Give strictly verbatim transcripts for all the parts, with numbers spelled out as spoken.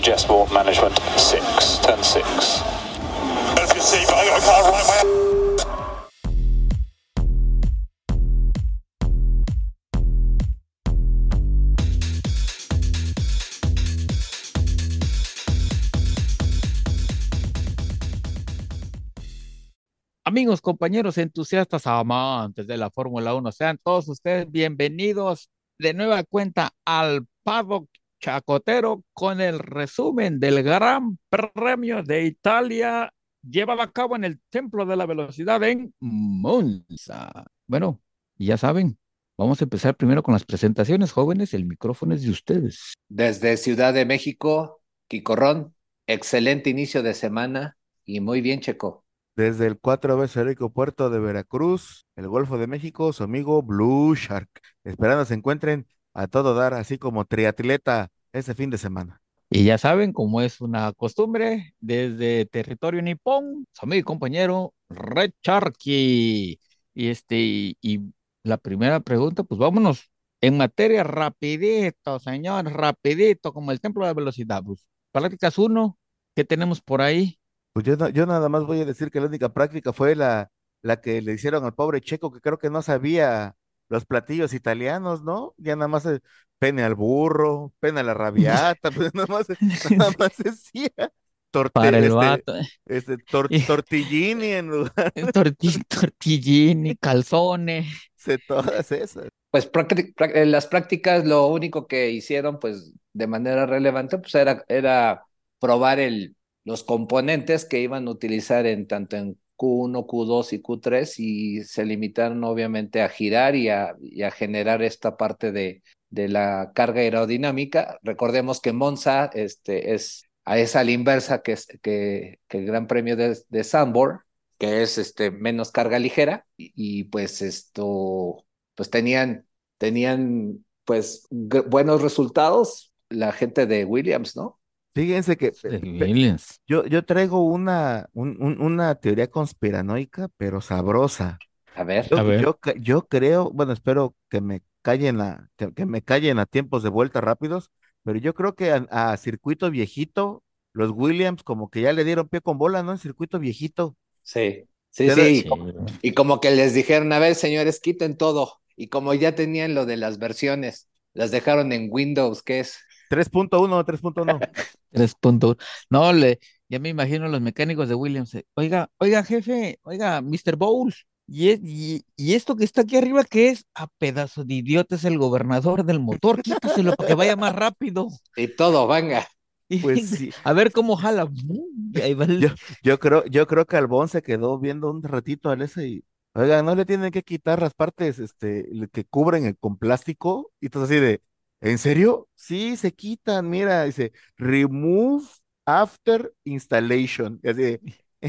Jess Walk Management six, turn six. As you see, but I got a car right way. Amigos, compañeros, entusiastas, amantes de la Fórmula Uno, sean todos ustedes bienvenidos de nueva cuenta al Paddock Chacotero con el resumen del Gran Premio de Italia llevado a cabo en el Templo de la Velocidad en Monza. Bueno, ya saben, vamos a empezar primero con las presentaciones, jóvenes, el micrófono es de ustedes. Desde Ciudad de México, Quicorrón, excelente inicio de semana y muy bien, Checo. Desde el cuatro veces rico puerto de Veracruz, el Golfo de México, su amigo Blue Shark, esperando se encuentren a todo dar, así como triatleta ese fin de semana. Y ya saben, como es una costumbre, desde territorio nipón, su amigo y compañero Red Sharky. Y este, y, y la primera pregunta, pues vámonos en materia rapidito, señor, rapidito, como el templo de la velocidad. Pues, prácticas uno, ¿qué tenemos por ahí? Pues yo, no- yo nada más voy a decir que la única práctica fue la, la que le hicieron al pobre Checo, que creo que no sabía los platillos italianos, ¿no? Ya nada más eh, pene al burro, pene a la rabiata, pues nada más, nada más decía Para torte, el este, vato. este, tor- Y tortellini en lugar torti- tortillini, calzones. de todas esas. Pues prácti- prá- en las prácticas lo único que hicieron, pues de manera relevante, pues era, era probar el, los componentes que iban a utilizar en tanto en Q uno, Q dos y Q tres y se limitaron obviamente a girar y a, y a generar esta parte de, de la carga aerodinámica. Recordemos que Monza este, es, a esa a la inversa que, es, que, que el Gran Premio de, de Zandvoort, que es este, menos carga ligera y, y pues esto pues tenían, tenían pues g- buenos resultados la gente de Williams, ¿no? Fíjense que pe- De pe- Williams. yo, yo traigo una, un- un- una teoría conspiranoica, pero sabrosa. A ver, A Yo, ver. yo, cre- yo creo, bueno, espero que me callen a, que, que me callen a tiempos de vuelta rápidos, pero yo creo que a, a circuito viejito, los Williams como que ya le dieron pie con bola, ¿no? En circuito viejito. sí, sí, Ya de- sí, y Sí, como, y como que les dijeron, a ver, señores, quiten todo, y como ya tenían lo de las versiones, las dejaron en Windows, ¿qué es? tres punto uno, tres punto uno. tres punto uno. No, le, ya me imagino a los mecánicos de Williams. eh, Oiga, oiga, jefe, oiga, mister Bowles. Y, es- y, y esto que está aquí arriba, ¿qué es? A pedazo de idiota, es el gobernador del motor. Quítaselo para que vaya más rápido. Y todo, venga. Y Pues sí, a ver cómo jala. ¡Bum! Y ahí va el- yo, yo creo, yo creo que Albón se quedó viendo un ratito al ese y, oiga, no le tienen que quitar las partes, este, le- que cubren el- con plástico, y todo así de, ¿en serio? Sí, se quitan, mira, dice, remove after installation, y así de,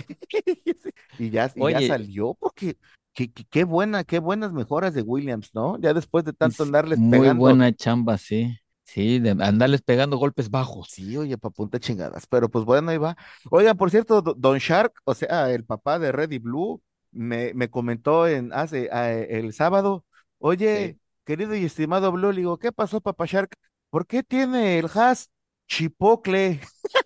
y ya, y ya Oye, salió, porque qué, qué, qué buena, qué buenas mejoras de Williams, ¿no? Ya después de tanto es andarles muy pegando. buena chamba, sí. Sí, de andarles pegando golpes bajos. Sí, oye, pa' punta chingadas, pero pues bueno, ahí va. Oigan, por cierto, do- Don Shark, o sea, el papá de Red y Blue, me, me comentó en hace ah, eh, el sábado, oye, Sí. querido y estimado Blue, le digo, ¿qué pasó, papá Shark? ¿Por qué tiene el has chipocle?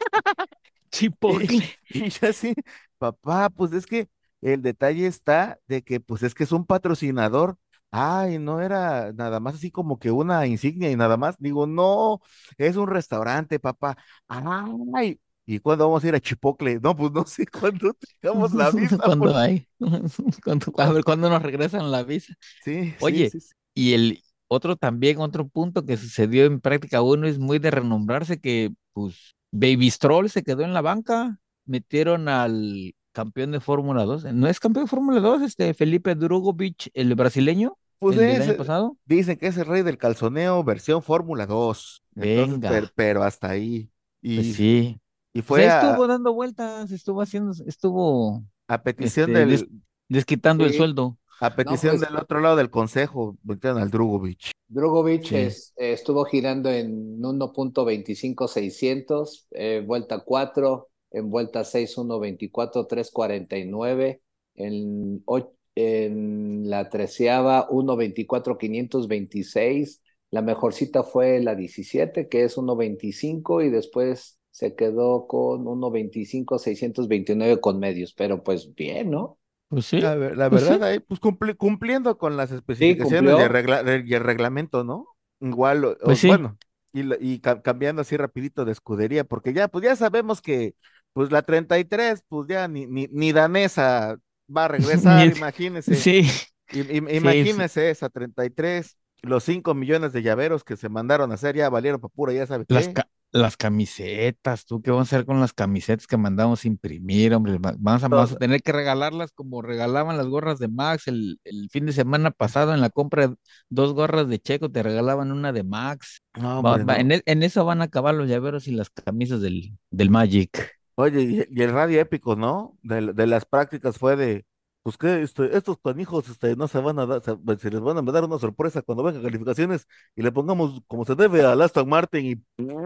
Y, Chipotle. y yo así, papá, pues es que el detalle está de que pues es que es un patrocinador. Ay, no era nada más así como que una insignia y nada más. Digo, no, es un restaurante, papá. Ay, ¿y cuándo vamos a ir a Chipotle? No, pues no sé cuándo tengamos la visa, Cuando porque hay, cuando, a ver cuándo nos regresan la visa. sí, sí, Oye, sí, sí. y el otro también, otro punto que sucedió en práctica uno es muy de renombrarse que, pues, Baby Stroll se quedó en la banca, metieron al campeón de Fórmula dos, ¿no es campeón de Fórmula dos, este Felipe Drugovich, el brasileño, Pues el del es, año eh, pasado? dicen que es el rey del calzoneo versión Fórmula dos. Entonces, pero, Venga, pero hasta ahí. pues Y, sí, y pues ahí fue a, estuvo dando vueltas, estuvo haciendo, estuvo, a petición este, des- del, desquitando el Sí. sueldo. a No, petición pues del otro lado del consejo, voltean al Drugovich. Drogovic Sí. es, eh, estuvo girando en uno punto veinticinco seiscientos, eh, vuelta cuatro, en vuelta seis uno veinticuatro tres cuarenta y nueve, en, och- en la treceava uno veinticuatro quinientos veintiséis, la mejorcita fue la diecisiete que es uno veinticinco y después se quedó con uno veinticinco seiscientos veintinueve con medios, pero pues bien, ¿no? Pues sí, La, ver- la pues sí, verdad, ahí, pues cumpli- cumpliendo con las Sí, especificaciones y el, cumplió. regla- re- y el reglamento, ¿no? Igual, o- o, pues sí. bueno, y, la- y ca- cambiando así rapidito de escudería, porque ya, pues ya sabemos que, pues la treinta y tres, pues ya ni, ni, ni danesa va a regresar, Ni- imagínese, Sí, im- im- sí, sí. imagínese esa treinta y tres, los cinco millones de llaveros que se mandaron a hacer ya valieron para pura, ya sabe Las, qué. ca- las camisetas, ¿tú qué vamos a hacer con las camisetas que mandamos a imprimir, hombre? Va- Vamos a, vamos a tener que regalarlas como regalaban las gorras de Max el, el fin de semana pasado en la compra de dos gorras de Checo, te regalaban una de Max. No, Va- hombre, va- en, no. e- en eso van a acabar los llaveros y las camisas del, del Magic. Oye, y, y el radio épico, ¿no? De, de las prácticas fue de, pues que este, estos canijos este, no se van a dar, se, se les van a dar una sorpresa cuando vengan calificaciones y le pongamos como se debe al Aston Martin y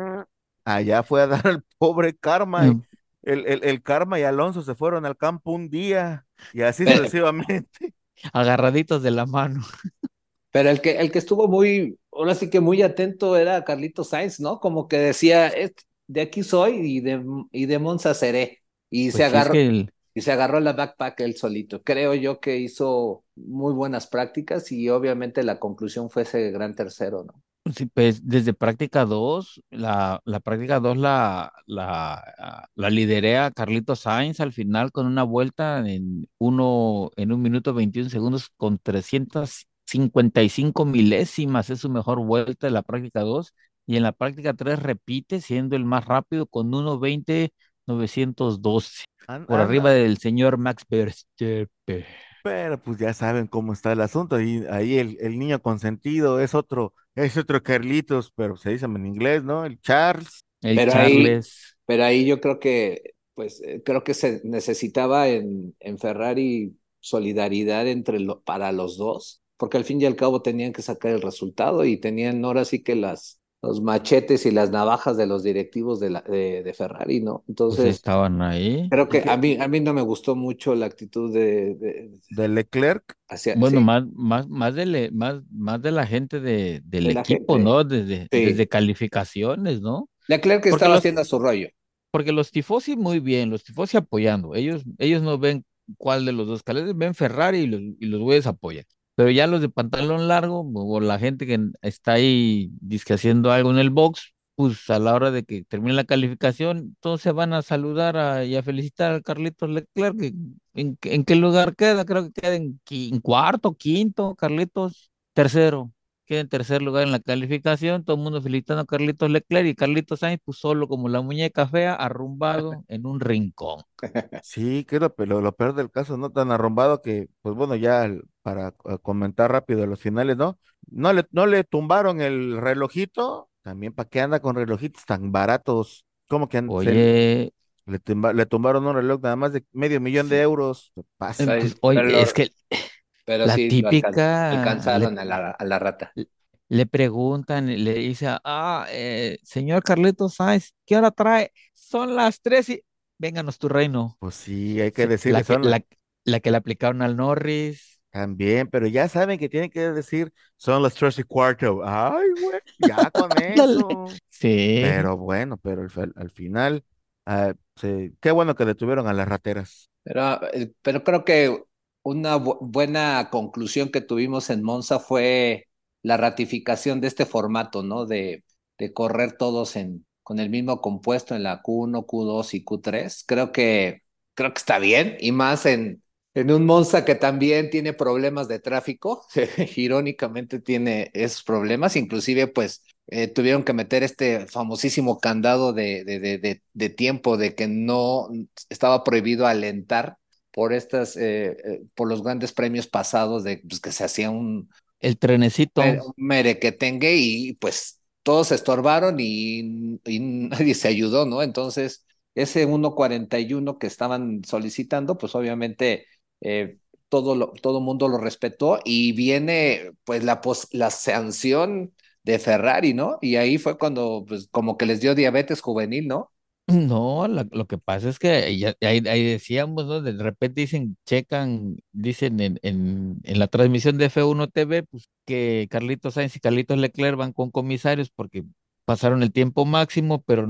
allá fue a dar al pobre Karma y Mm, el, el, el Karma y Alonso se fueron al campo un día y así Pero, sucesivamente. Agarraditos de la mano. pero el que, el que estuvo muy, ahora sí que muy atento era Carlitos Sainz, ¿no? Como que decía, "Es- de aquí soy y de, y de Monza seré. Y se Pues sí, es agarró, que el, y se agarró la backpack él solito. Creo yo que hizo muy buenas prácticas y obviamente la conclusión fue ese gran tercero, ¿no? sí, pues desde práctica dos la, la práctica dos la, la, ah, la lideré a Carlitos Sainz al final con una vuelta en uno, en un minuto veintiún segundos con trescientas cincuenta y cinco milésimas, es su mejor vuelta de la práctica dos y en la práctica tres repite siendo el más rápido con uno veinte novecientos doce An- por arriba Anda, del señor Max Verstappen. pero pues ya saben cómo está el asunto y ahí el, el niño consentido es otro, es otro Carlitos, pero se dice en inglés, ¿no? El Charles. El Pero ahí, Charles. pero ahí yo creo que, pues, eh, creo que se necesitaba en, en Ferrari solidaridad entre lo- para los dos, porque al fin y al cabo tenían que sacar el resultado y tenían ahora sí que las, los machetes y las navajas de los directivos de, la, de, de Ferrari, ¿no? Pues Entonces, estaban ahí. creo Y que a que mí, a mí no me gustó mucho la actitud de, de de Leclerc, hacia, Bueno, sí, más, más, más de, le- más, más de la gente de, del de la equipo, gente. ¿no? Desde, desde Sí. calificaciones, ¿no? Leclerc Porque estaba los, haciendo su rollo. porque los tifosi muy bien, los tifosi apoyando. Ellos, ellos no ven cuál de los dos carros, ven Ferrari y los, y los güeyes apoyan. Pero ya los de pantalón largo, o la gente que está ahí dizque haciendo algo en el box, pues a la hora de que termine la calificación, todos se van a saludar a- y a felicitar a Carlitos Leclerc. que- ¿En, qué en qué lugar queda? Creo que queda en, qui- en cuarto, quinto, Carlitos, tercero. Queda en tercer lugar en la calificación, todo el mundo felicitando a Carlitos Leclerc y Carlitos Sainz, pues solo como la muñeca fea, arrumbado en un rincón. sí, que es lo, pe- lo, lo peor del caso, ¿no? Tan arrumbado que, pues bueno, ya el- para eh, comentar rápido los finales, ¿no? No le, no le tumbaron el relojito, también para qué anda con relojitos tan baratos, como que an- se le, Oye, le tumba- le tumbaron un reloj nada más de medio millón de sí, euros, se eh, pasa. Ay, pues oye, pero, es lo- que pero la sí lo alcan- típica, le, alcanzaron a la, a la rata. le preguntan, y le dice, ah, eh, señor Carlitos Sainz, ¿qué hora trae? Son las tres y vénganos tu reino. Pues sí, hay que Se- la decirle, que, son la- la, la que le aplicaron al Norris. también, pero ya saben que tienen que decir, son las tres y cuarto. Ay, güey, ya con Ándale. eso. Sí, Pero bueno, pero al, fi- al final, ah, sí, qué bueno que detuvieron a las rateras. Pero, eh, pero creo que una bu- buena conclusión que tuvimos en Monza fue la ratificación de este formato, ¿no? De, de correr todos en, con el mismo compuesto en la Q uno, Q dos y Q tres. Creo que, creo que está bien, y más en, en un Monza que también tiene problemas de tráfico. Irónicamente tiene esos problemas, inclusive pues eh, tuvieron que meter este famosísimo candado de, de, de, de, de tiempo de que no estaba prohibido alentar por estas, eh, eh, por los grandes premios pasados de pues, que se hacía un, el trenecito. un merequetengue y pues todos se estorbaron y, y nadie se ayudó, ¿no? Entonces, ese uno cuarenta y uno que estaban solicitando, pues obviamente eh, todo lo, todo mundo lo respetó y viene pues la, pos, la sanción de Ferrari, ¿no? Y ahí fue cuando pues como que les dio diabetes juvenil, ¿no? No, la- lo que pasa es que ya- ahí, ahí decíamos, ¿no? De repente dicen, checan, dicen en, en, en la transmisión de F uno T V, pues que Carlitos Sainz y Carlitos Leclerc van con comisarios porque pasaron el tiempo máximo, pero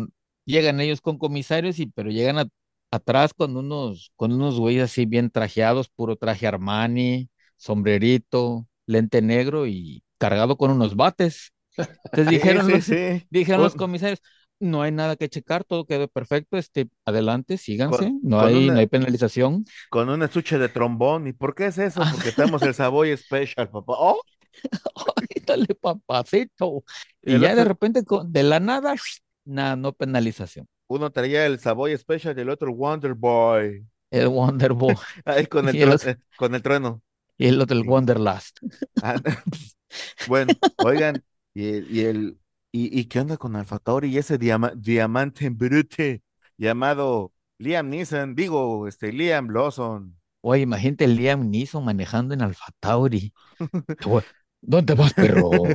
llegan ellos con comisarios y pero llegan a- atrás con unos, con unos güeyes así bien trajeados, puro traje Armani, sombrerito, lente negro y cargado con unos bates. Entonces Sí, dijeron sí, los, sí. dijeron los Un- comisarios, no hay nada que checar, todo quedó perfecto, este, adelante, síganse, con, no con hay, no una, hay penalización. con un estuche de trombón. ¿Y por qué es eso? Porque tenemos el Savoy Special, papá. Oh, Ay, dale papacito. y Y el ya de otro, repente, con- de la nada, nada, no penalización. uno traía el Savoy Special y el otro Wonder Boy. El Wonder Boy Ahí con el, y el tru- otro, eh, con el trueno. y el otro el Sí. Wanderlust. Ah, bueno, oigan, y, el, y, el- y, y qué onda con Alfa Tauri y ese diama- diamante brute llamado Liam Neeson, digo, este, Liam Lawson. Oye, imagínate el Liam Neeson manejando en Alfa Tauri. Güey, ¿dónde vas, perro?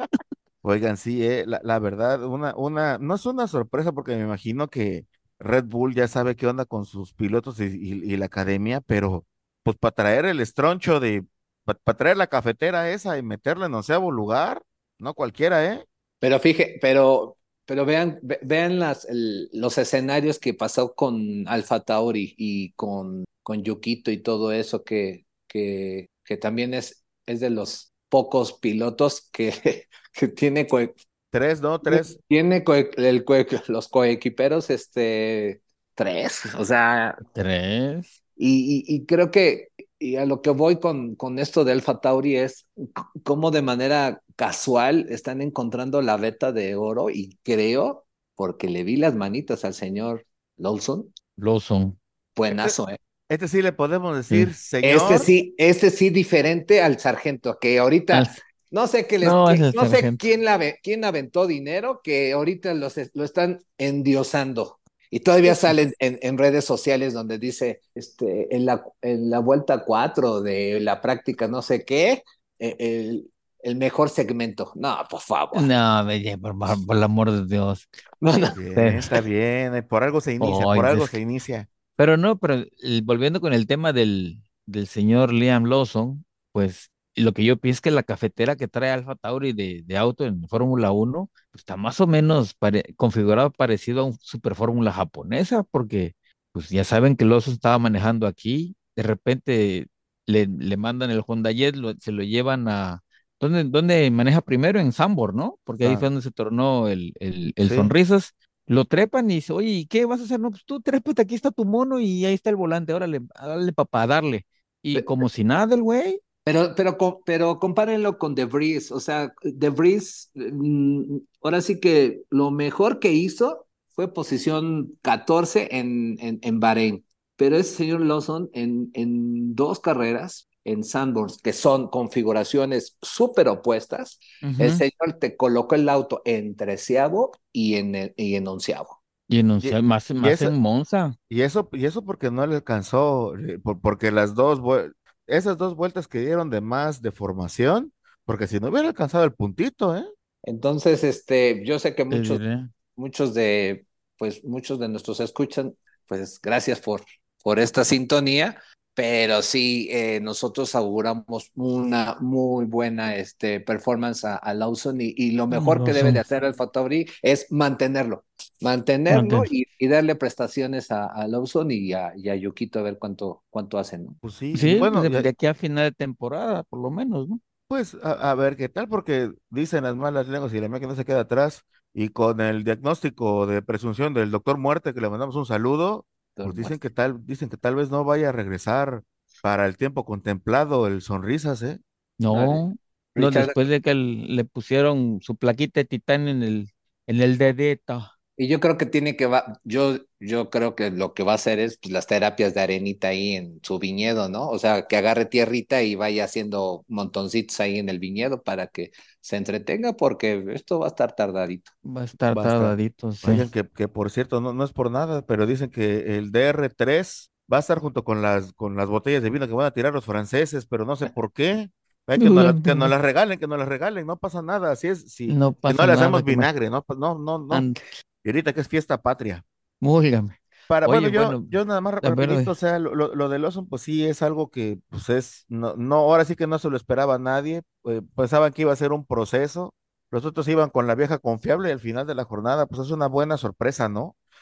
Oigan, sí, eh, la, la verdad, una, una, no es una sorpresa porque me imagino que Red Bull ya sabe qué onda con sus pilotos y, y- y la academia, pero pues para traer el estroncho de, para traer la cafetera esa y meterla en onceavo lugar, no cualquiera, ¿eh? Pero fije, pero, pero vean, ve- vean las, el- los escenarios que pasó con Alfa Tauri y con, con Yukito y todo eso, que, que, que también es, es de los pocos pilotos que, que tiene, coe- Tres, ¿no? Tres. tiene coe- el coe- los coequiperos, este, tres, o sea, Tres. y, y, y creo que y a lo que voy con, con esto de Alfa Tauri es c- cómo de manera casual están encontrando la veta de oro y creo, porque le vi las manitas al señor Lawson, Lawson. Este, buenazo, ¿eh? este sí le podemos Sí. decir, Este señor. sí, este sí diferente al sargento, que Al- ahorita no sé qué les, no, es qué- el no sé sargento. quién la ve- quién aventó dinero, que ahorita los, es- lo están endiosando. Y todavía salen en, en redes sociales donde dice, este, en la, en la vuelta cuatro de la práctica no sé qué, eh, el, el mejor segmento. No, por favor. No, bella, por, por- por el amor de Dios. No, no. Está bien, Pero, está bien. eh, Por algo se inicia, ay, por algo es se que- inicia. pero no, pero el- volviendo con el tema del, del señor Liam Lawson, pues lo que yo pienso es que la cafetera que trae Alfa Tauri de, de auto en Fórmula Uno pues, está más o menos pare- configurado parecido a un Super Fórmula japonesa, porque pues ya saben que Lawson estaba manejando aquí, de repente le, le mandan el Honda Jet, lo- se lo llevan a... ¿Dónde, dónde maneja primero? En Sambor, ¿no? Porque ahí Ah, fue donde se tornó el, el, el sí. Sonrisas. Lo trepan y dice, oye, ¿y qué vas a hacer? No, pues tú trépate, aquí está tu mono y ahí está el volante, órale, dale papá, darle. Y Pe- como si nada el güey, Pero, pero, co- pero compárenlo con The Breeze. O sea, The Breeze, mm, ahora sí que lo mejor que hizo fue posición catorce en, en, en Bahrein. Pero ese señor Lawson en, en dos carreras en Sanborns, que son configuraciones súper opuestas, el ujú, señor te colocó el auto en treceavo y en, el- y en onceavo. y en Y, once- más, y más eso, en Monza. y eso, y eso porque no le alcanzó, eh, por- porque las dos, vuel- esas dos vueltas que dieron de más de formación, porque si no hubiera alcanzado el puntito, ¿eh? Entonces, este, yo sé que Te muchos diré. muchos de, pues muchos de nuestros escuchan, pues gracias por, por esta sintonía, pero sí, eh, nosotros auguramos una muy buena este, performance a, a Lawson y, y lo mejor que debe de Lawson. hacer el Tauri es mantenerlo, mantenerlo Mantén. y, y darle prestaciones a, a Lawson y a, y a Yukito a ver cuánto, cuánto hacen, ¿no? Pues sí, y Sí, pues bueno, de, ya- de aquí a final de temporada, por lo menos, ¿no? pues a, a ver qué tal, porque dicen las malas lenguas y la máquina no se queda atrás, y con el diagnóstico de presunción del doctor Muerte, que le mandamos un saludo, pues Entonces, dicen muerte. que tal, dicen que tal vez no vaya a regresar para el tiempo contemplado el Sonrisas, ¿eh? No, No, no, Richard, después de que el- le pusieron su plaquita de titanio en el, en el dedito. y yo creo que tiene que va, yo, yo creo que lo que va a hacer es pues, las terapias de arenita ahí en su viñedo, ¿no? O sea, que agarre tierrita y vaya haciendo montoncitos ahí en el viñedo para que se entretenga, porque esto va a estar tardadito. Va a estar Basta. tardadito, sí. Oigan, que, que por cierto, no, no es por nada, pero dicen que el D R tres va a estar junto con las, con las botellas de vino que van a tirar los franceses, pero no sé por qué. Hay que no, la- que nos las regalen, que nos las regalen, no pasa nada. Así es, si, No si no pasa le nada, hacemos que me... vinagre, no, pa- no, no, no. And... Y ahorita que es fiesta patria. Múlgame. Para, bueno, Oye, yo, bueno, yo nada más a ver, rapidito, o sea, lo, lo, lo de Lawson, pues sí es algo que, pues es, no, no, ahora sí que no se lo esperaba a nadie, eh, pensaban que iba a ser un proceso, los otros iban con la vieja confiable y al final de la jornada, pues es una buena sorpresa, ¿no?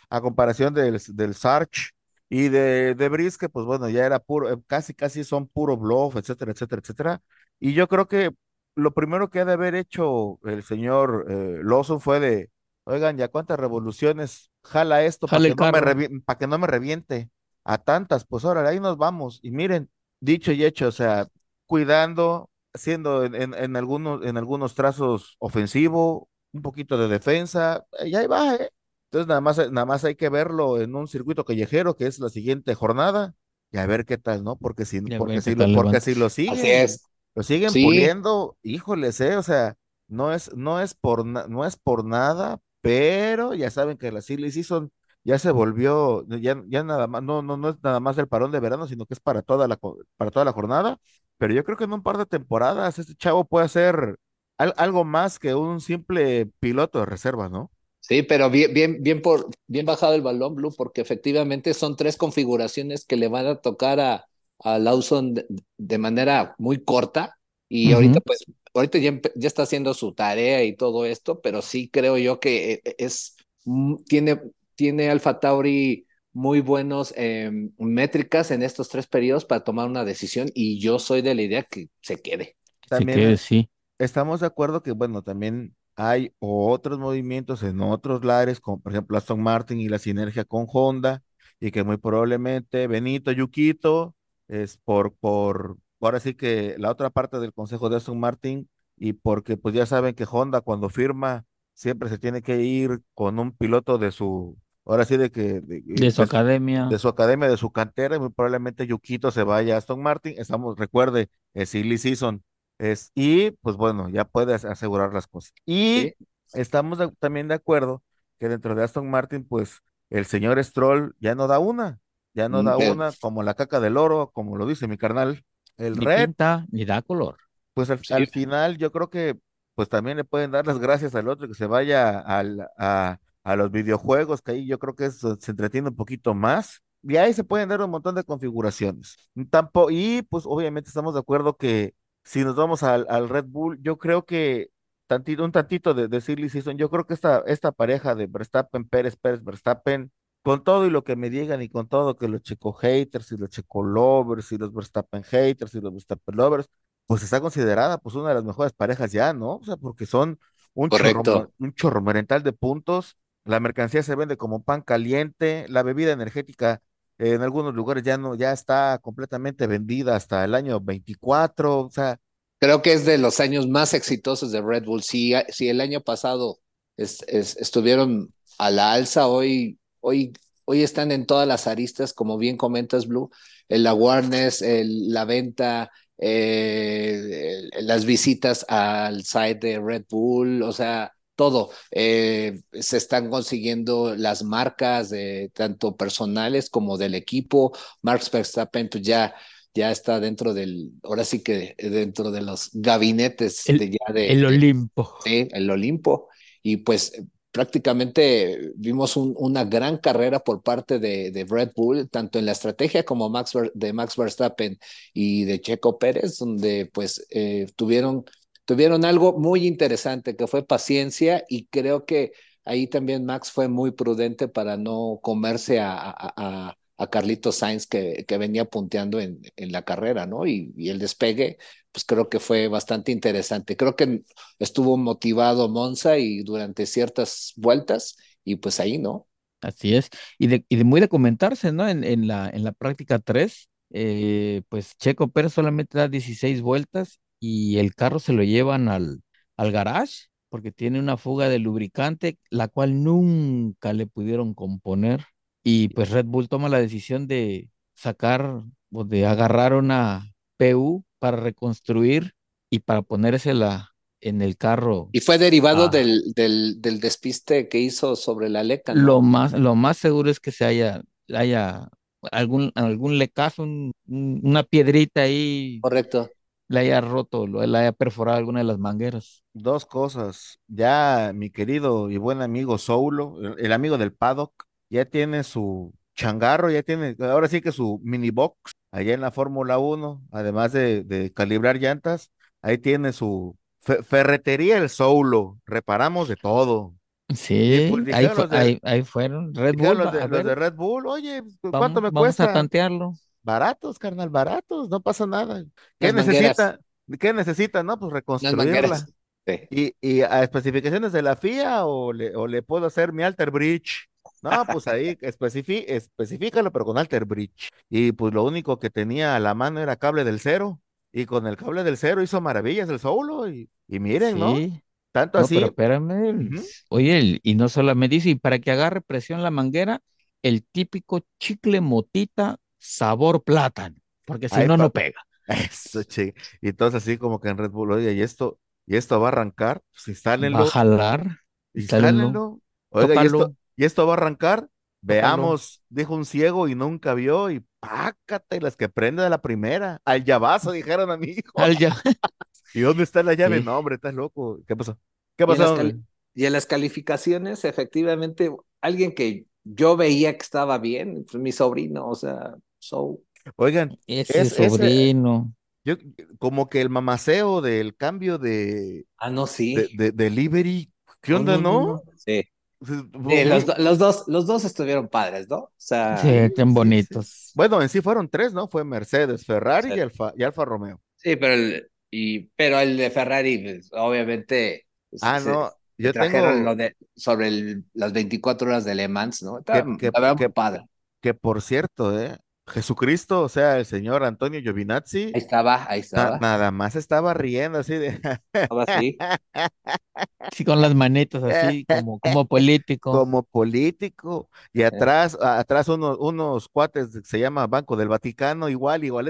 a comparación del, del Sarge y de, de Brice, que pues bueno, ya era puro, eh, casi, casi son puro bluff, etcétera, etcétera, etcétera. Y yo creo que lo primero que ha de haber hecho el señor eh, Lawson fue de, oigan, ¿ya cuántas revoluciones jala esto para Jale que el no me carro. revi- para que no me reviente? A tantas, pues ahora ahí nos vamos. Y miren, dicho y hecho, o sea, cuidando, haciendo en, en, en algunos, en algunos trazos ofensivo, un poquito de defensa, y ahí va, ¿eh? Entonces nada más, nada más hay que verlo en un circuito callejero, que es la siguiente jornada, y a ver qué tal, ¿no? Porque si, Ya porque ver qué si lo, tal porque si lo levantas. Así siguen, es. lo siguen Sí, puliendo, híjoles, ¿eh? O sea, no es, no es por, na- no es por nada, pero ya saben que la Silly Season ya se volvió, ya, ya nada más, no, no, no es nada más el parón de verano, sino que es para toda la, co- para toda la jornada. Pero yo creo que en un par de temporadas este chavo puede hacer al- algo más que un simple piloto de reserva, ¿no? sí, pero bien, bien, bien por, bien bajado el balón, Blue, porque efectivamente son tres configuraciones que le van a tocar a, a Lawson de, de manera muy corta. Y ahorita, Ujú. pues, ahorita ya, empe- ya está haciendo su tarea y todo esto, pero sí creo yo que eh, es, mm, tiene, tiene Alpha Tauri muy buenos eh, métricas en estos tres periodos para tomar una decisión, y yo soy de la idea que se quede. Sí También que eh, sí. estamos de acuerdo que, bueno, también hay otros movimientos en otros lares, como por ejemplo Aston Martin y la sinergia con Honda, y que muy probablemente Benito Yuquito es por, por, ahora sí que la otra parte del consejo de Aston Martin, y porque pues ya saben que Honda cuando firma siempre se tiene que ir con un piloto de su, ahora sí de que, de, De su de su de academia. su academia, de su cantera, y muy probablemente Yuquito se vaya a Aston Martin. Estamos, recuerde, es silly season. Es, y pues bueno, ya puedes asegurar las cosas. Y ¿Sí? estamos de- también de acuerdo que dentro de Aston Martin, pues el señor Stroll ya no da una, ya no Mm, da eh, una como la caca del oro, como lo dice mi carnal. El Ni Red, pinta, ni da color. pues al, sí, al final yo creo que pues también le pueden dar las gracias al otro que se vaya al, a, a los videojuegos, que ahí yo creo que eso se entretiene un poquito más. Y ahí se pueden dar un montón de configuraciones. Tampoco, y pues obviamente estamos de acuerdo que si nos vamos al, al Red Bull, yo creo que tantito, un tantito de, de silly season, yo creo que esta, esta pareja de Verstappen, Pérez, Pérez, Verstappen, con todo y lo que me digan y con todo que los Checo haters y los Checo lovers y los Verstappen haters y los Verstappen lovers, pues está considerada pues una de las mejores parejas ya, ¿no? O sea, porque son un chorro, correcto. un chorro de puntos, la mercancía se vende como pan caliente, la bebida energética eh, en algunos lugares ya no, ya está completamente vendida hasta el año veinticuatro, o sea, Creo que es de los años más exitosos de Red Bull. Si, si el año pasado es, es, estuvieron a la alza, hoy, hoy, hoy están en todas las aristas, como bien comentas, Blue, el awareness, el, la venta, eh, el, las visitas al site de Red Bull, o sea, todo. Eh, se están consiguiendo las marcas de tanto personales como del equipo. Max Verstappen pues ya ya está dentro del, ahora sí que dentro de los gabinetes El, de ya de, el de Olimpo. sí, el Olimpo. Y pues prácticamente vimos un, una gran carrera por parte de, de, Red Bull, tanto en la estrategia como Max, de Max Verstappen y de Checo Pérez, donde pues eh, tuvieron, tuvieron algo muy interesante que fue paciencia, y creo que ahí también Max fue muy prudente para no comerse a, a, a a Carlitos Sainz que, que venía punteando en, en, la carrera, ¿no? Y, y el despegue, pues creo que fue bastante interesante. Creo que estuvo motivado Monza y durante ciertas vueltas, y pues ahí, ¿no? Así es. Y de, y de muy de comentarse, ¿no? En, en la, en la práctica tres, eh, pues Checo Pérez solamente da dieciséis vueltas y el carro se lo llevan al, al garage porque tiene una fuga de lubricante, la cual nunca le pudieron componer. Y pues Red Bull toma la decisión de sacar o de agarrar una P U para reconstruir y para ponérsela en el carro. Y fue derivado Ah, del, del, del despiste que hizo sobre la Leca, lo ¿no? más, lo más seguro es que se haya, haya algún, algún lecazo, un- un- una piedrita ahí, Correcto. le haya roto, lo- le haya perforado alguna de las mangueras. dos cosas. Ya mi querido y buen amigo Soulo, el, el amigo del paddock, ya tiene su changarro, ya tiene, ahora sí que su mini box allá en la Fórmula Uno, además de, de calibrar llantas, ahí tiene su fe- ferretería el Soulo, reparamos de todo. Y pues Sí, ahí, dijeron fue, los de, ahí, ahí fueron. Red dijeron Bull, los va, a de, los ver, de Red Bull, oye, pues, ¿cuánto vamos, me vamos a cuesta? tantearlo. Baratos, carnal, baratos, no pasa nada. ¿Qué Unas mangueras, necesita? ¿Qué necesita? No, pues unas mangueras. reconstruirla. Sí. ¿Y, y a especificaciones de la F I A o le, o le puedo hacer mi Alter Bridge? No, pues ahí especifi- especifícalo, pero con Alter Bridge. Y pues lo único que tenía a la mano era cable del cero. Y con el cable del cero hizo maravillas el solo. Y, y miren, ¿no? Sí, Tanto no, pero así. espérame. el- Ujú. Oye, el- y no solamente dice, y para que agarre presión la manguera, el típico chicle motita sabor plátano, porque si Ay, no, no papá. pega. Eso, che. Y entonces así como que en Red Bull, oye, y esto, y esto va a arrancar, pues Va a instálenlo, jalar, instálenlo, instálenlo. Oiga, y esto, tócalo, y esto va a arrancar. tócalo. Veamos, dijo un ciego y nunca vio, y pácate las que prende de la primera. Al llavazo, dijeron a mi hijo. Al ya, ¿Y dónde está la llave? sí. No, hombre, estás loco. ¿Qué pasó? ¿Qué Y en pasó, las, hombre? cali- y en las calificaciones, efectivamente, alguien que yo veía que estaba bien, pues mi sobrino, o sea, so, Oigan, Ese es ese, sobrino. yo, como que el mamaceo del cambio de, ah, no, de, sí. de, delivery, ¿qué No, onda, no, no, no? no. Sí. Pues, Sí, los, fue- do- los dos, los dos estuvieron padres, ¿no? O Sí, sea, Sí, están sí, sí. bonitos. Bueno, en sí fueron tres, ¿no? Fue Mercedes, Ferrari y sí, Alfa, y Alfa Romeo. sí, pero el, y, pero el de Ferrari, pues, obviamente, pues, Ah, se, no, se yo trajeron lo tengo de sobre el- las veinticuatro horas de Le Mans, ¿no? Está, que, que, la verdad, muy que, padre. que por cierto, ¿eh? Jesucristo, o sea, el señor Antonio Ahí Giovinazzi, estaba, ahí na- estaba, nada más estaba riendo así de estaba así. Sí, con las manitas así, como, como político. como político, y Eh, atrás, a- atrás unos, unos cuates que se llama Banco del Vaticano, igual, igual,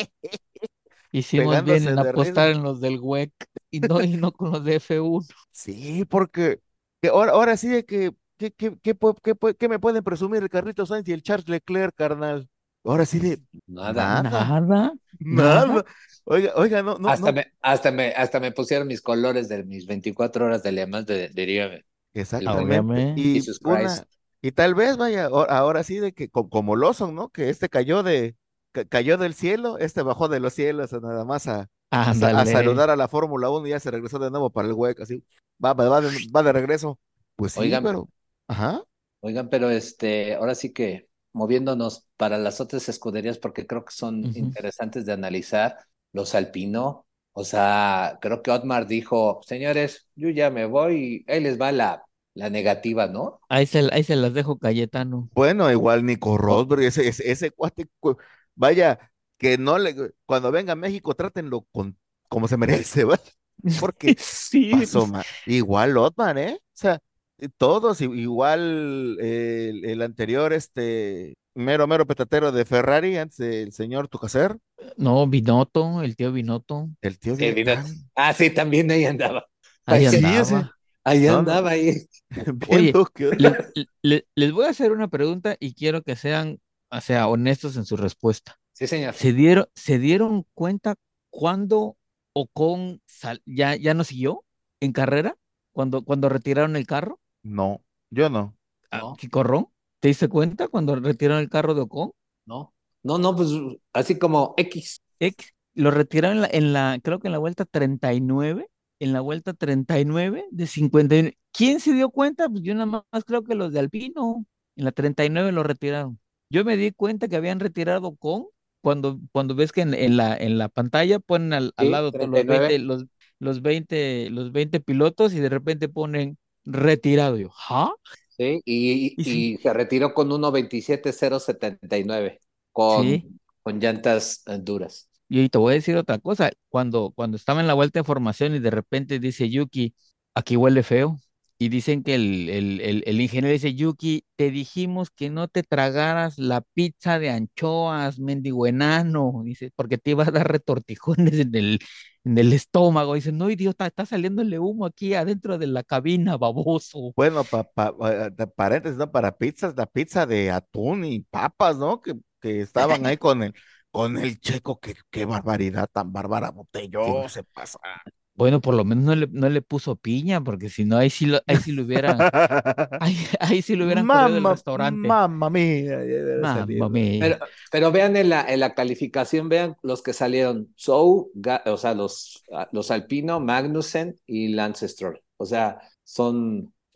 Hicimos bien pegándose en de apostar risa. en los del W E C y no, y no con los de F uno. Sí, porque que ahora, ahora sí de que, ¿qué, qué, qué, pu- qué pu- qué me pueden presumir el Carlitos Sainz y el Charles Leclerc, carnal? Ahora sí de nada. nada, Nada, nada. nada. Oiga, oiga, no, no, Hasta no, me, hasta me, hasta me pusieron mis colores de mis veinticuatro horas de Le Mans de, de, el exactamente. Obviamente. Y Jesus Christ. una, y tal vez vaya, o- ahora sí de que co- como Lawson, ¿no? Que este cayó de, ca- cayó del cielo, este bajó de los cielos a nada más a, a, sa- a Ándale. saludar a la Fórmula Uno y ya se regresó de nuevo para el hueco, así, va, va, va de, va de regreso. Pues sí, Oigan, pero, ajá, oigan, pero este, ahora sí que moviéndonos para las otras escuderías, porque creo que son Ujú. interesantes de analizar, los Alpino, o sea, creo que Otmar dijo, señores, yo ya me voy, y ahí les va la, la negativa, ¿no? Ahí se, ahí se las dejo, Cayetano. bueno, igual Nico O- Rosberg, ese, ese, ese cuate, cu- vaya, que no le, cuando venga a México, trátenlo con, como se merece, ¿va? Porque Sí, pasó pues, mal. Igual Otman, ¿eh? O sea, eh, todos, i- igual el, el anterior, este, mero, mero petatero de Ferrari, antes del señor Tucaser, no, Binotto, el tío Binotto. el tío sí, de vino- tan, ah, sí, también ahí andaba. Ahí, Ahí sí, ese, andaba. ahí no, no, andaba, ahí. Oye, viendo que, le- le- les voy a hacer una pregunta y quiero que sean, o sea, honestos en su respuesta. Sí, señor. ¿Se dieron, se dieron cuenta cuando Ocon sal- ya, ya no siguió en carrera? Cuando, cuando retiraron el carro, no, yo no. ah, No, ¿qué corró? ¿Te diste cuenta cuando retiraron el carro de Ocon? no, no, no, pues así como X. Ex- lo retiraron en la, en la- creo que en la vuelta treinta y nueve, en la vuelta treinta y nueve de cincuenta y nueve. ¿Quién se dio cuenta? Pues yo nada más creo que los de Alpino, en la treinta y nueve lo retiraron. Yo me di cuenta que habían retirado con, cuando, cuando ves que en, en la, en la pantalla ponen al, al Sí, lado todos treinta y los veinte nueve los, los veinte los veinte pilotos y de repente ponen retirado. Yo, ¿ah? Sí, y, Y sí, y se retiró con uno veintisiete cero setenta y nueve con, sí. con llantas eh, duras. Y te voy a decir otra cosa, cuando, cuando estaba en la vuelta de formación y de repente dice Yuki, aquí huele feo, y dicen que el, el, el, el ingeniero dice, Yuki, te dijimos que no te tragaras la pizza de anchoas, mendigo enano, dice, porque te iba a dar retortijones en el, en el estómago. Dice, no, idiota, está saliéndole humo aquí adentro de la cabina, baboso. Bueno, pa, pa- eh, de paréntesis, ¿no? Para pizzas, la pizza de atún y papas, ¿no? Que, que estaban ahí con el, con el checo, que qué barbaridad tan bárbara, Qué botellón, va- se pasa. Bueno, por lo menos no le, no le puso piña, porque si no, ahí sí lo, ahí sí lo hubiera, ahí, ahí sí lo hubieran corrido del Mamma, restaurante. mamma mía, ya debe salir. Mamma Pero, mía. pero vean en la, en la calificación, vean los que salieron. Zhou, Ga- o sea, los, los Alpino, Magnussen y Lance Stroll. O sea, son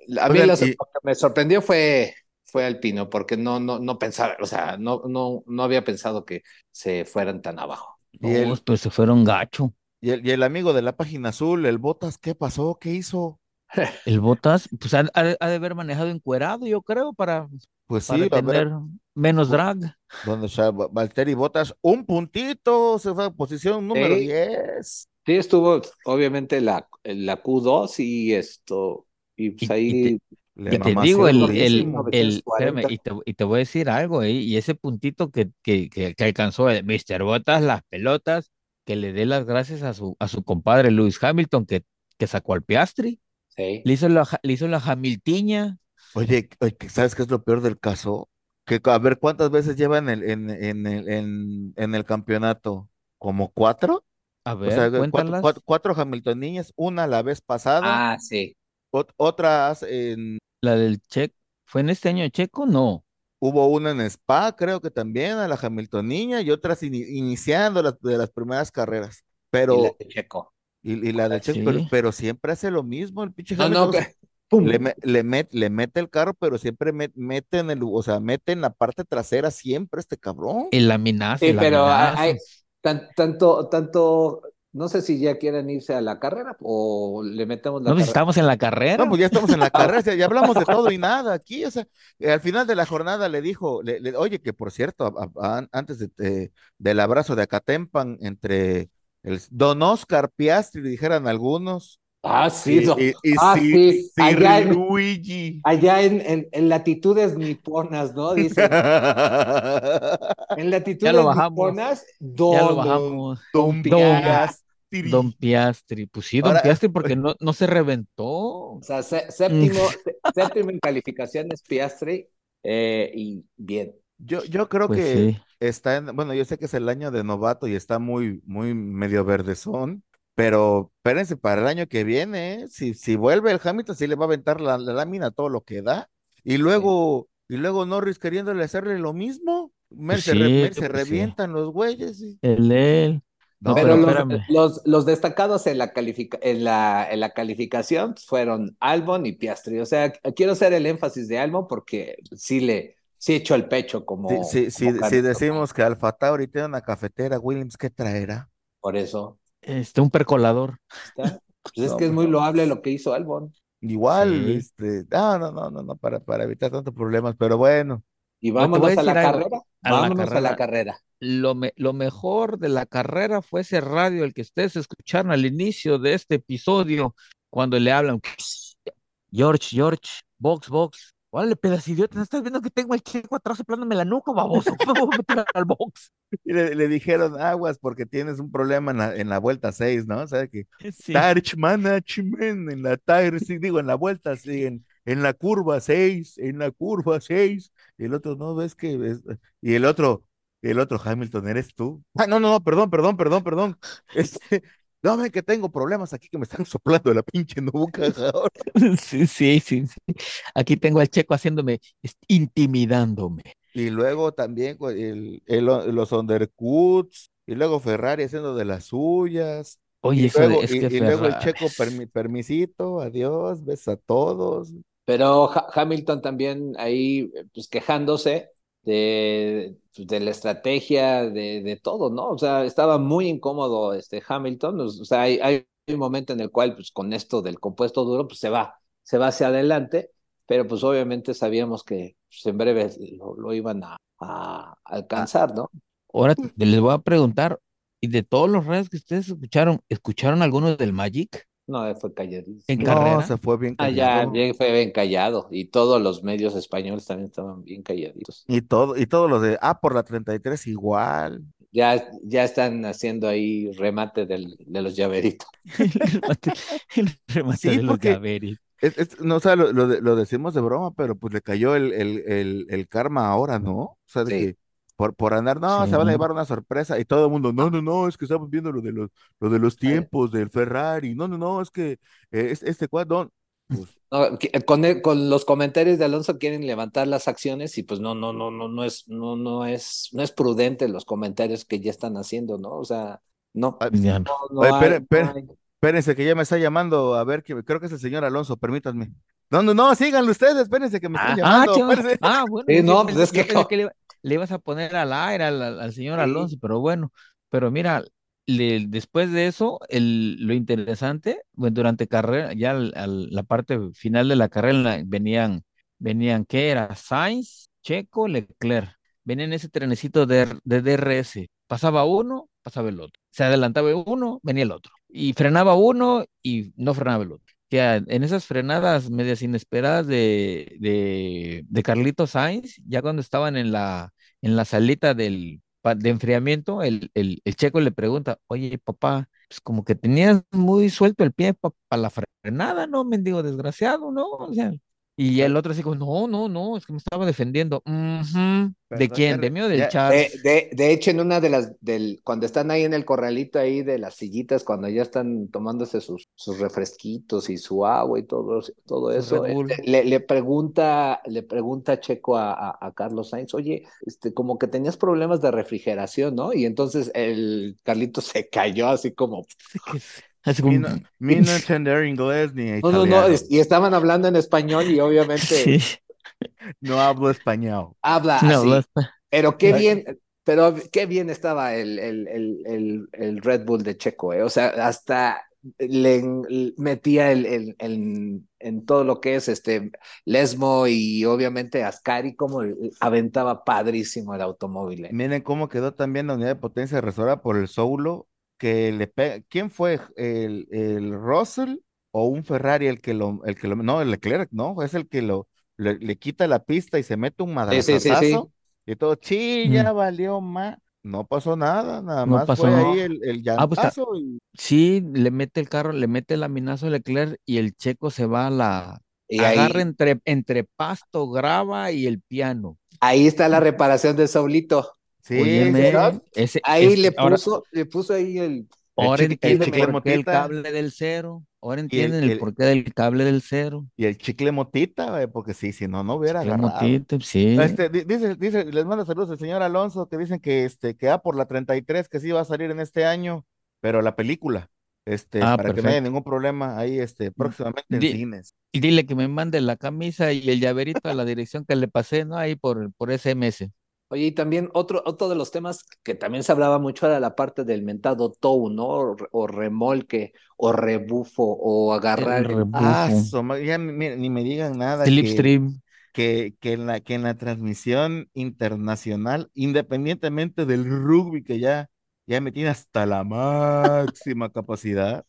A mí Oigan, lo, lo y, que me sorprendió fue, fue Alpino, porque no, no, no pensaba, o sea, no, no, no había pensado que se fueran tan abajo. y No, el, pues se fueron gacho. y el, y el amigo de la página azul, el Botas, ¿qué pasó? ¿Qué hizo? El Botas, pues ha, ha- ha de haber manejado encuerado, yo creo, para, Pues sí, para a ver, tener menos bu- drag. donde está Va- Valtteri Botas, un puntito, se fue a posición número Sí, diez. sí estuvo obviamente la, la Q dos y esto, y pues Y, y te, ahí Le y te mamaseó digo, el, el, durísimo. el, espérame, mil novecientos cuarenta. y te, y te voy a decir algo, ¿eh? Y ese puntito que, que, que, que alcanzó el míster Botas, las pelotas, que le dé las gracias a su, a su compadre Lewis Hamilton, que, que sacó al Piastri, Sí. le hizo la, ja- le hizo la Hamiltiña. Oye, oye, ¿sabes qué es lo peor del caso? Que a ver cuántas veces lleva en el, en, en el, en, en el campeonato, ¿como cuatro? A O sea, ver, de cuatro, cuatro, cuéntalas. cuatro Hamiltoniñas, una la vez pasada, Ah, sí. ot- otras en, La del Checo, ¿fue en este año de Checo? No. hubo una en Spa, creo que también, a la Hamiltoniña, y otras ini- iniciando las, de las primeras carreras. Y la Pero, de Checo. y, y la del Checo, pero, Sí. pero siempre hace lo mismo, el pinche No, no, Hamilton, o sea, que- le, ¡pum! me- le, met- le mete el carro, pero siempre met- mete en el, o sea, mete en la parte trasera siempre este cabrón. El laminazo, Sí, el pero hay, laminazo. hay tan- tanto, tanto, no sé si ya quieren irse a la carrera o le metemos No, la pues carrera. estamos en la No, carrera. pues ya estamos en la Ah, carrera, ya, ya hablamos de todo y nada aquí, o sea, eh, al final de la jornada le dijo, le- le- oye, que por cierto, a- a- an- antes de, de- del abrazo de Acatempan entre el Don Oscar Piastri, dijeran algunos, ah, sí, y, no. y, y Ah, Sir, sí, Sir allá en, Luigi. allá en, en, en latitudes niponas, ¿no? Dicen, en Ya lo latitudes bajamos, niponas, ya lo don, Don, bajamos. don Don Don, Piar. Don Piastri. Piastri. Pues sí, Don Ahora, Piastri, porque no, no se O reventó. sea, sé- Mm, séptimo, sé- séptimo en calificaciones Piastri, eh, y bien. yo, yo creo Pues que sí. está en, bueno, yo sé que es el año de novato y está muy, muy medio verdezón, pero espérense para el año que viene, ¿eh? Si, si vuelve el Hamilton, sí le va a aventar la, la lámina todo lo que da. Y Sí. luego, y luego Norris queriéndole hacerle lo mismo. Mer Pues se, re- sí, Mer se pues sí. revientan los güeyes. y- El él. No, No, pero Pero no. los, espérame. los, los destacados en la, califica- en la, en la calificación fueron Albon y Piastri. O sea, quiero hacer el énfasis de Albon porque sí le sí echó el pecho Si, como, si, como si, si carne total. decimos que Alfa Tauri tiene una cafetera, Williams, ¿qué traerá? Por eso Este, un percolador. está. Pues es No, que es hombre. muy loable lo que hizo Albon. Igual, Sí. este, no, no, no, no, no, para, para evitar tantos problemas, pero bueno. Y Pero te voy a vámonos a decir la algo. carrera. A la Vámonos a la carrera, carrera. lo, me- lo mejor de la carrera fue ese radio, el que ustedes escucharon al inicio de este episodio, cuando le hablan, George, George, box, box. Órale, pedazo de idiota, ¿no estás viendo que tengo el chico atrás soplándome la nuca, baboso? ¿Cómo me voy a meter al box? Y le, le dijeron aguas porque tienes un problema en la, en la vuelta seis, ¿no? O sea que Sí, Tarch Management en la tire, sí, digo, en la vuelta, sí, en, en la curva seis, en la curva seis. Y el otro, no, ves que, es- y el otro, el otro Hamilton, ¿eres tú? Ah, no, no, no, perdón, perdón, perdón, perdón. Este, no, ven que tengo problemas aquí que me están soplando la pinche nuca ahora. sí, sí, sí, sí. Aquí tengo al checo haciéndome, es- intimidándome. Y luego también cu- el, el- los undercuts, y luego Ferrari haciendo de las suyas, y Oye, eso de- luego, es que y, y luego el Ferrari. Checo, permi- permisito, adiós, ves a todos. Pero Ha- Hamilton también ahí, pues quejándose de, pues, de la estrategia, de, de todo, ¿no? O sea, estaba muy incómodo este Hamilton. O sea, hay, hay un momento en el cual, pues con esto del compuesto duro, pues se va, se va hacia adelante, pero pues obviamente sabíamos que pues, en breve lo, lo iban a, a Ah, alcanzar, ¿no? Ahora les voy a preguntar, y de todos los radios que ustedes escucharon, ¿escucharon algunos del Magic No, fue en calladísimo. no, carrera? se fue bien Ah, ya, callado. bien, fue bien callado. Y todos los medios españoles también estaban bien calladitos. Y todo, y todos los de, ah, por la treinta y tres igual. Ya, ya están haciendo ahí remate del, de los llaveritos. El remate, el remate Sí, de los porque, llaveres. es- es- no, o sea, lo, lo, de- lo decimos de broma, pero pues le cayó el, el, el, el karma ahora, ¿no? O sea, de Sí. que por, por andar, no, se van a Sí. llevar una sorpresa, y todo el mundo, no, no, no, es que estamos viendo lo de los, lo de los Eh, tiempos del Ferrari, no, no, no, es que eh, es- este cuadro, pues, no, que- con, el- con los comentarios de Alonso quieren levantar las acciones y pues no, no, no, no, no es, no, no es, no es prudente los comentarios que ya están haciendo, ¿no? O sea, no, ay, Ya no. no, ay, no hay, espere- no espere- hay. espérense que ya me está llamando, a ver, que creo que es el señor Alonso, permítanme. No, no, no, síganlo ustedes, espérense que me están Ah, Ah, llamando, chingado. espérense. Ah, bueno, sí, yo no, pues pensé, es yo que pensé co- que le, iba- le ibas a poner al aire al, al- al señor sí. Alonso, pero bueno, pero mira, le- después de eso, el, lo interesante, bueno, durante carrera, ya al- al- la parte final de la carrera la- venían, venían, ¿qué era? Sainz, Checo, Leclerc, venían en ese trenecito de, de D R S, pasaba uno, pasaba el otro, se adelantaba uno, venía el otro, y frenaba uno y no frenaba el otro que a- en esas frenadas medias inesperadas de, de, de Carlitos Sainz, ya cuando estaban en la, en la salita del, pa- de enfriamiento, el, el, el Checo le pregunta, oye, papá, pues como que tenías muy suelto el pie para la frenada, ¿no? Mendigo desgraciado, ¿no? O sea, y el otro así como, no, no, no, es que me estaba defendiendo. "Ujú. ¿De Perdón, ya, quién? ¿De re- mí o del ya, Charles? De, de, de hecho, en una de las, del, cuando están ahí en el corralito ahí de las sillitas, cuando ya están tomándose sus, sus refresquitos y su agua y todo, todo Su Red eso, Bull. este, le, le pregunta, le pregunta Checo a, a, a Carlos Sainz, oye, este, como que tenías problemas de refrigeración, ¿no? Y entonces el Carlito se cayó así como, Así que, así mi como, no, mi no entender inglés ni no, no, no, italiano, es- y estaban hablando en español y obviamente sí, no hablo español. habla no, así, basta. pero qué Ay, bien, pero qué bien estaba el, el, el, el, el Red Bull de Checo, ¿eh? O sea, hasta le, le metía el, el, el- en todo lo que es este Lesmo y obviamente Ascari, como aventaba padrísimo el automóvil, ¿eh? miren cómo quedó también la unidad de potencia resorada por el Soulo, que le pega. ¿Quién fue? ¿El, el Russell o un Ferrari el que lo, el que lo, no, el Leclerc, no, es el que lo, le, le quita la pista y se mete un Sí, sí, sí, sí. madrazazazo y todo, sí, Mm, ya valió más. No pasó nada, nada no más pasó fue nada. ahí No, el, el Ah, pues está. llantazo y, Sí, le mete el carro, le mete el laminazo a Leclerc y el Checo se va a la, y agarra ahí, entre, entre pasto, grava y el piano. ahí está la reparación de Saulito. sí, sí, sí. Óyeme, ¿Vieron? ese, Ahí es, le ahora, puso, le puso ahí el, El ahora chicle, el el entienden chicle por qué el motita cable del cero. Ahora y el, entienden y el el, porqué del cable del cero. y el chicle motita, eh, porque sí, si no, no hubiera Chicle agarrado. motito, sí. Este, di- dice, dice, les manda saludos el señor Alonso, que dicen que este, que va por la treinta y tres que sí va a salir en este año, pero la película, este, Ah, para que no haya perfecto. ningún problema ahí, este, próximamente en Di- cines. dile que me mande la camisa y el llaverito a la dirección que le pasé, ¿no? Ahí por, por S M S. Oye, y también otro, otro de los temas que también se hablaba mucho era la parte del mentado tow, ¿no? O, o remolque, o rebufo, o El agarrar el... Ah, rebufo. su ma- ya ni, ni me digan nada que, Slipstream. que, que en la, que en la transmisión internacional, independientemente del rugby que ya, ya me tiene hasta la máxima capacidad.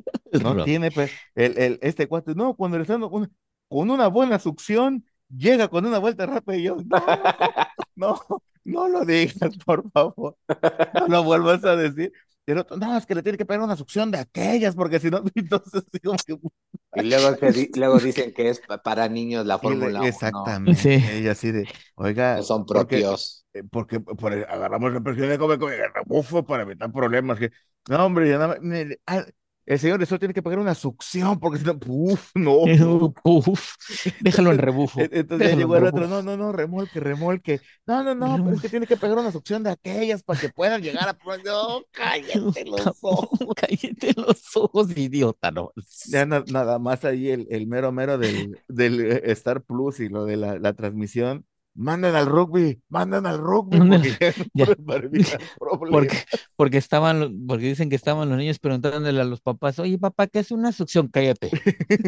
No Ro- tiene, pues, el, el, este cuate, no, cuando le están con, con una buena succión, llega con una vuelta rápida y yo, no, no, no lo digas, por favor, no lo vuelvas a decir. Y el otro, no, es que le tiene que pegar una succión de aquellas, porque si no, entonces, así como que, Y luego, que di- luego dicen que es pa- para niños la y le- Fórmula Uno, Sí. exactamente, y así de, no oiga, son porque, propios. eh, porque por, agarramos la presión de come, come, rebufo para evitar problemas, que, no, hombre, ya nada más, me- ah, el señor eso tiene que pegar una succión, porque si no, uf, no, no. Uf, déjalo en Entonces, rebufo. e- entonces ya Déjalo en llegó el otro, rebufo. no, no, no, remolque, remolque. No, no, no, pero es que tiene que pegar una succión de aquellas para que puedan llegar a... No, cállate los ojos. Cállate los ojos, idiota, no. Ya na- nada más ahí el, el mero mero del, del eh, Star Plus y lo de la, la transmisión. Mandan al rugby, mandan al rugby porque ya no Ya. pueden para evitar Porque, problemas. porque estaban, lo- porque dicen que estaban los niños preguntándole a los papás, oye, papá, ¿qué es una succión? Cállate.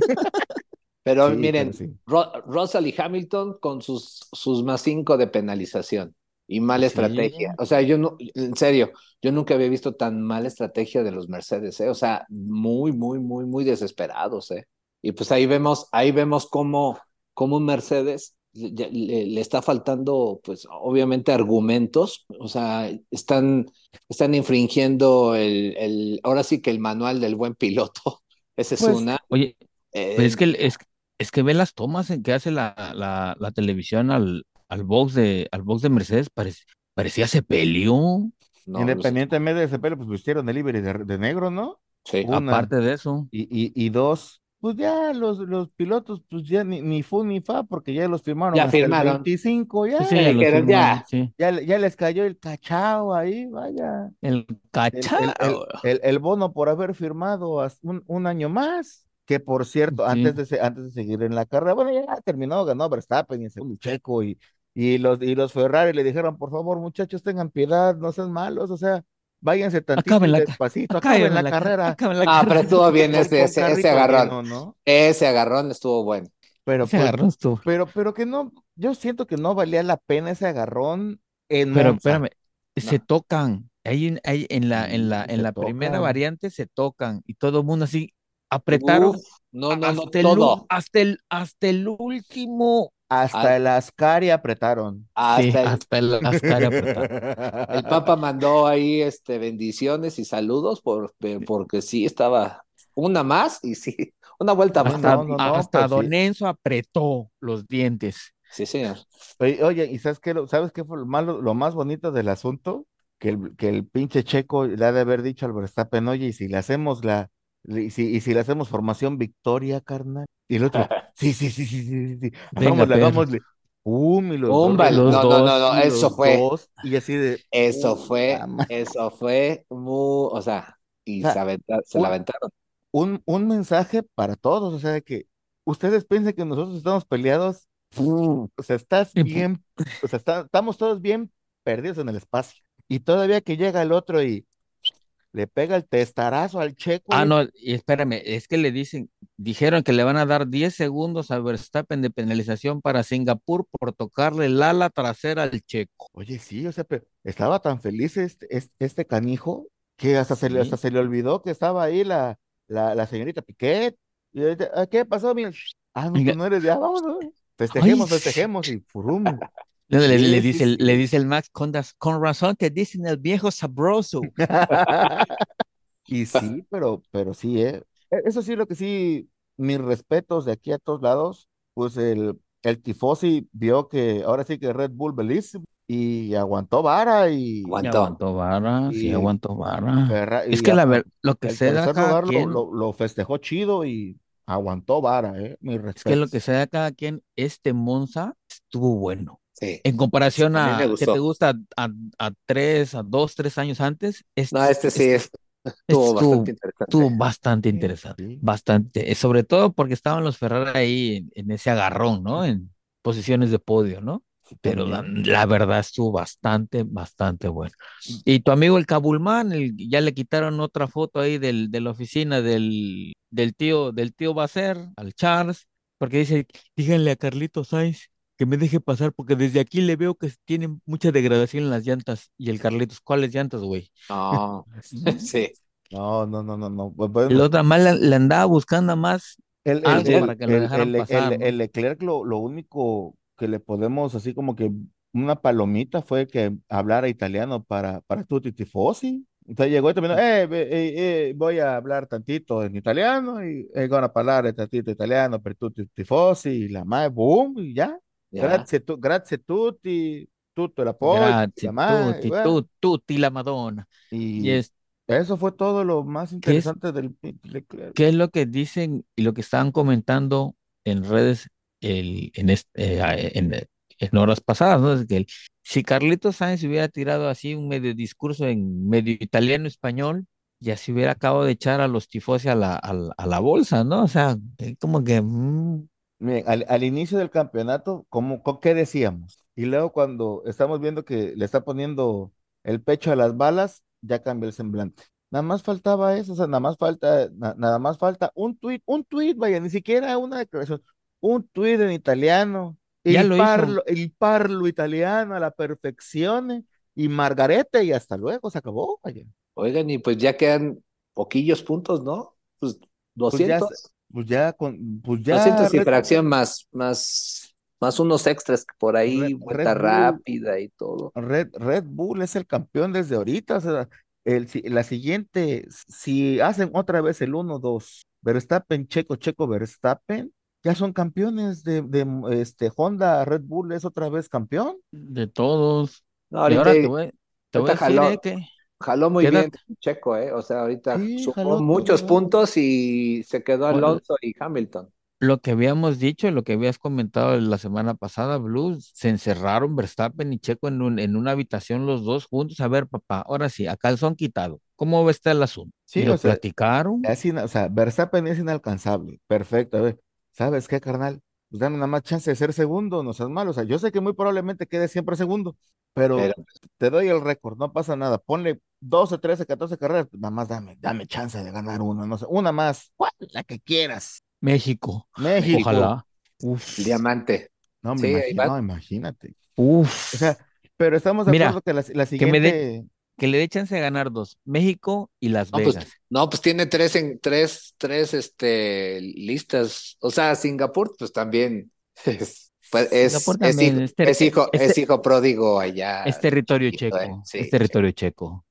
Pero Sí, pero miren, sí. Ro- Russell y Hamilton con sus, sus más cinco de penalización y mala Sí. estrategia. O sea, yo no, en serio, yo nunca había visto tan mala estrategia de los Mercedes, ¿eh? O sea, muy, muy, muy, muy desesperados, ¿eh? Y pues ahí vemos, ahí vemos cómo, cómo un Mercedes le, le- le está faltando, pues, obviamente, argumentos. O sea, están, están infringiendo el, el, ahora sí que el manual del buen piloto. Esa es Pues una. Oye, pues es Eh, que, el- es, es que ve las tomas en que hace la, la, la televisión al, al box de, al box de Mercedes, parec- parecía se peleó. no, los independientemente de ese pelo, pues vistieron el livery de, de negro, ¿no? sí. Una. Aparte de eso, Y, y, y dos, pues ya los, los pilotos, pues ya ni, ni fu ni fa, porque ya los firmaron Ya hasta el firmaron. veinticinco sí, ya, sí, Ya ya lo dijeron, firmaron, ya. sí. ya, le- ya les cayó el cachao ahí, vaya, El el, el, el, cachao. el, el bono por haber firmado hasta un, un año más. Que por cierto, Sí. antes de, se- antes de seguir en la carrera, bueno, ya terminó, ganó Verstappen y en segundo Checo y, y los, y los Ferrari le dijeron, por favor, muchachos, tengan piedad, no sean malos, o sea, váyanse tantito y Acaben la, ca- despacito, acaben acaben la la, ca- carrera acaben la Ah, pero carrera. estuvo bien con, ese, con ese, ese carrito agarrón. lleno, ¿no? Ese agarrón estuvo bueno. Pero Se pues, agarró esto. pero, pero que no, yo siento que no valía la pena ese agarrón en Pero Monza. espérame, se No. tocan. Ahí en, ahí en la, en Sí, la, en se la primera tocan. variante se tocan y todo el mundo así Uf, apretaron no, no, no, hasta el, todo. ul- hasta el, hasta el último. Hasta A- el Ascari apretaron. Sí, Hasta el, hasta el Ascari apretaron. el Papa mandó ahí este, bendiciones y saludos por, pe- porque sí estaba una más y sí, una vuelta Sí, más. Hasta, no, no, no, hasta pues Don sí. Enzo apretó los dientes. Sí, señor. Oye, oye, ¿y sabes qué, lo- sabes qué fue lo malo, lo más bonito del asunto? Que el, que el pinche Checo le ha de haber dicho al Verstappen, oye, y si le hacemos la, le- y si, y si le hacemos formación victoria, carnal. Y el otro, sí, sí, sí, sí, sí, sí, sí, Venga, hagámosle, perro. hagámosle. Pum, y los dos Un bal- Red Los No, Bull, no, no, dos. no, y eso los fue, dos, y así de, eso fue, puta ma-". eso fue muy, o sea, O y se, sea, aventa- se la un, aventaron. un, un mensaje para todos, o sea, de que ustedes piensen que nosotros estamos peleados, ¡pum! O sea, estás Y pu- bien, o sea, está- estamos todos bien perdidos en el espacio. Y todavía que llega el otro y le pega el testarazo al Checo Ah, y no, y espérame, es que le dicen, dijeron que le van a dar diez segundos a Verstappen de penalización para Singapur por tocarle el ala trasera al Checo. oye, sí, o sea, pero estaba tan feliz este, este, este canijo que hasta se le, hasta Sí. se le olvidó que estaba ahí la, la, la señorita Piquet. Y ahorita, "Ah, ¿qué pasó? Mira, ah, no, tú Oiga, no eres de, ah, vámonos, ay, festejemos, festejemos y furum. le, le- le Sí, sí, dice, el- le sí. dice el Max con, das- con razón te dicen el viejo sabroso. Y sí, pero, pero sí, ¿eh? E- Eso sí, lo que sí, mis respetos de aquí a todos lados, pues el, el tifosi vio que ahora sí que Red Bull belísimo y aguantó vara y, Y Aguantó. aguantó vara, sí, y, aguantó vara. Ferra- Es y que a- la a- ver, lo que el se da a tercer cada lugar lo, quien, lo, lo festejó chido y aguantó vara, ¿eh? Mis es que lo que respetos. se da a cada quien, este Monza estuvo bueno. Sí. En comparación A mí me a, ¿qué te gustó. gusta? A, a tres, a dos, tres años antes, No, este, este sí este es- estuvo bastante estuvo, interesante. estuvo bastante Sí, interesante, sí, bastante, eh, sobre todo porque estaban los Ferrari ahí en, en ese agarrón, ¿no? En posiciones de podio, ¿no? sí, Pero la, también. la verdad estuvo bastante, bastante bueno. Y tu amigo el Cabulmán, el- ya le quitaron otra foto ahí del, de la oficina del, del tío, del tío Bacer, al Charles, porque dice, díganle a Carlito Sainz que me deje pasar, porque desde aquí le veo que tiene mucha degradación en las llantas. Y el Carlitos, ¿cuáles llantas, güey? No, sí. No, no, no, no, no. bu- El Bueno, otro más le, le andaba buscando más el, el, algo para el, que lo el, dejaran el, el, pasar, ¿no? el Leclerc lo, lo único que le podemos, así como que una palomita fue que hablara italiano para, para tutti tifosi. Entonces llegó y terminó, eh, ve- eh, eh, voy a hablar tantito en italiano y eh, gonna parlare tantito italiano per tutti tifosi y la madre, boom, y ya. Ya. Grazie, tu, grazie tutti, tutto el apoyo, y la Gracias, madre, y tutti, bueno. tu, tutti la Madonna. Y Y es, eso fue todo lo más ¿qué es, interesante del pinche Leclerc. qué es lo que dicen y lo que estaban comentando en redes el, en, este, eh, a- en, en horas pasadas, ¿no? Es que el- si Carlitos Sáenz hubiera tirado así un medio discurso en medio italiano-español, ya se hubiera acabado de echar a los tifosi a la, a la, a la bolsa, ¿no? O sea, eh, como que, mm, Miren, al, al inicio del campeonato, ¿cómo, co- qué decíamos? Y luego cuando estamos viendo que le está poniendo el pecho a las balas, ya cambia el semblante. Nada más faltaba eso, o sea, nada más falta, na- nada más falta un tuit, un tuit, vaya, ni siquiera una declaración, un tuit en italiano, ya il lo hizo. parlo, il parlo italiano a la perfección, eh, y Margarete, y hasta luego, se acabó, vaya. Oigan, y pues ya quedan poquillos puntos, ¿no? Pues Pues ya, s- doscientos. pues ya, con, pues ya doscientos y Red, fracción más, más, más unos extras que por Red, ahí, Red vuelta Bull. rápida y todo. Red, Red Bull es el campeón desde ahorita. O sea, el, si- la siguiente, si hacen otra vez el uno dos Verstappen, Checo, Checo, Verstappen, ya son campeones de, de, este, Honda. Red Bull es otra vez campeón. De todos. No, Y ahorita, ahora te voy, te voy a ahorita decir, eh, jaló, que jaló muy bien quédate. Checo, ¿eh? O sea, ahorita Sí, sumó jaló todo muchos bien. puntos y se quedó Bueno, Alonso y Hamilton. Lo que habíamos dicho, lo que habías comentado la semana pasada, Blues, se encerraron Verstappen y Checo en, un- en una habitación los dos juntos. A ver, papá, ahora sí, a calzón quitado. ¿Cómo va a estar el asunto? Y Sí, o lo sea, platicaron. es ina- o sea, Verstappen es inalcanzable. Perfecto. A ver, ¿sabes qué, carnal? Pues dame nada más chance de ser segundo, no seas malo. O sea, yo sé que muy probablemente quede siempre segundo, pero Pero te doy el récord, no pasa nada. Ponle doce, trece, catorce carreras, pues nada más dame, dame chance de ganar una, no sé, una más, ¿cuál? La que quieras. México, México. México, ojalá. el Uf, diamante. No, me Sí, ahí imagino, va. no, imagínate. O sea, uf. pero estamos de Mira, acuerdo que la, la que me dé, siguiente, que le dé chance de ganar dos, México y Las No, pues, Vegas. no, pues tiene tres en tres, tres este listas. O sea, Singapur, pues también es, pues es, Singapur es hijo, también, es, ter- es hijo, es este, hijo pródigo es allá. territorio Chiquito, eh. checo, es Sí, sí. territorio checo.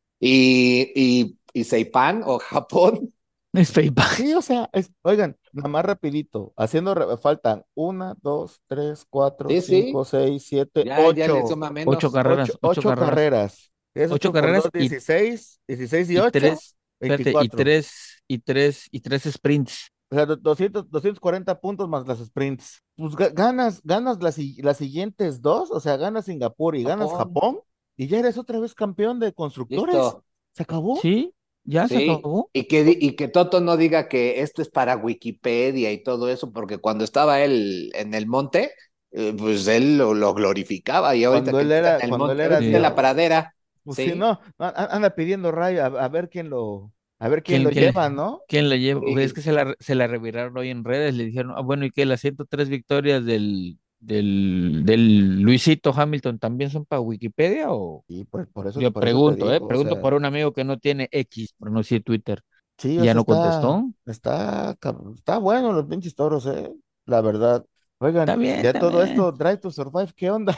Y, y, y Saipan o Japón. Es FAPA. sí, o sea, es, oigan, nada más rapidito, haciendo, re- faltan una, dos, tres, cuatro, Sí, cinco, sí. seis, siete, Ya, ya le ocho, suma Ocho menos. ocho, carreras, ocho ocho carreras, carreras. Es ocho ocho por dos, carreras y, dieciséis, dieciséis y y ocho, tres, espérate, y veinticuatro. tres, y tres, y tres sprints. O sea, do- doscientos, doscientos cuarenta puntos más las sprints. Pues ga- ganas, ganas las, si- las siguientes dos, o sea, ganas Singapur y ganas Japón. Japón, y ya eres otra vez campeón de constructores. Listo. ¿Se acabó? ¿Sí? ¿Ya se Sí. acabó? Y que, di- y que Toto no diga que esto es para Wikipedia y todo eso, porque cuando estaba él en el monte, eh, pues él lo, lo glorificaba y ahorita Cuando que él no está era, en el cuando él monte, era ahorita está en la Sí. Dios. pradera. Pues sí, Sí. no, a- a- anda pidiendo rayo a, a ver quién lo, a ver quién ¿Quién, lo quién, lleva, ¿no? quién la lleva? Es Sí. que se la, se la reviraron hoy en redes, le dijeron, ah, bueno, y que las ciento tres victorias del, del, del Luisito Hamilton también son para Wikipedia o Y pues por eso, yo por eso te pregunto, eh, digo, o pregunto sea, por un amigo que no tiene X, pero no sí Twitter, sí, y o ya sea, no está, contestó. está, cab- está bueno los pinches toros, eh, la verdad. Está Oigan, bien, ya está todo bien. esto, Drive to Survive, ¿qué onda?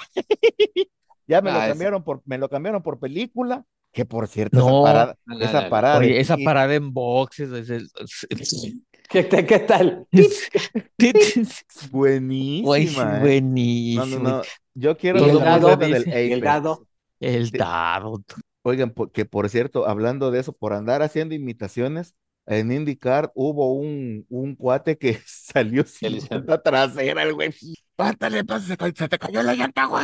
Ya me lo No, es, cambiaron por, me lo cambiaron por película, que por cierto, esa No, parada, no, no, esa no, no. parada de oye, esa pit, parada en boxes es, es- es- ¿Qué, te- qué tal? ¡Tit! es- ¡Tit! Güey, sí, buenísima, ¿eh? No, no, buenísimo. no, yo quiero Y ser el Todo la mundo dado, mascota del dice, y el Apex. dado. el De- dado. Oigan, por- que por cierto, hablando de eso, por andar haciendo imitaciones, en IndyCar hubo un, un cuate que salió sin el- llanta trasera, el güey. Pártale, pasa, se, ca- se te cayó la llanta, güey.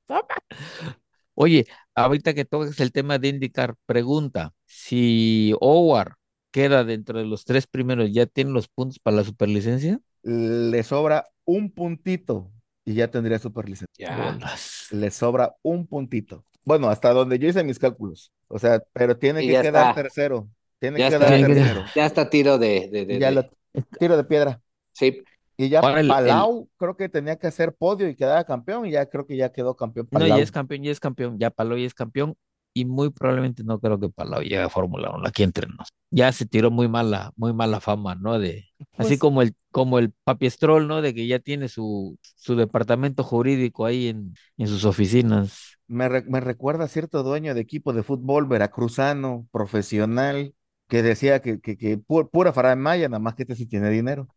Oye, ahorita que tocas el tema de indicar, pregunta, si Howard queda dentro de los tres primeros, ¿ya tiene los puntos para la superlicencia? Le sobra un puntito y ya tendría superlicencia. Ya. Bolas. Le sobra un puntito. Bueno, hasta donde yo hice mis cálculos. O sea, pero tiene Y que ya quedar está. tercero. Tiene Ya que quedar está. Tiene que- tercero. Ya está tiro de, de, Y de, ya lo de. tiro de piedra. Sí. Y ya Ahora el, el- Palau creo que tenía que hacer podio y quedara campeón y ya creo que ya quedó campeón no, ya es Palau. campeón, ya es campeón, ya Palau ya es campeón y muy probablemente no creo que Palau llegue a Fórmula Uno aquí entre nos. Ya se tiró muy mala, muy mala fama, ¿no? De, así Pues como el, como el Papi Stroll, ¿no? De que ya tiene su, su departamento jurídico ahí en, en sus oficinas. me, re- me recuerda a cierto dueño de equipo de fútbol veracruzano, profesional, que decía que, que, que pu- pura faramaya, nada más que este sí tiene dinero.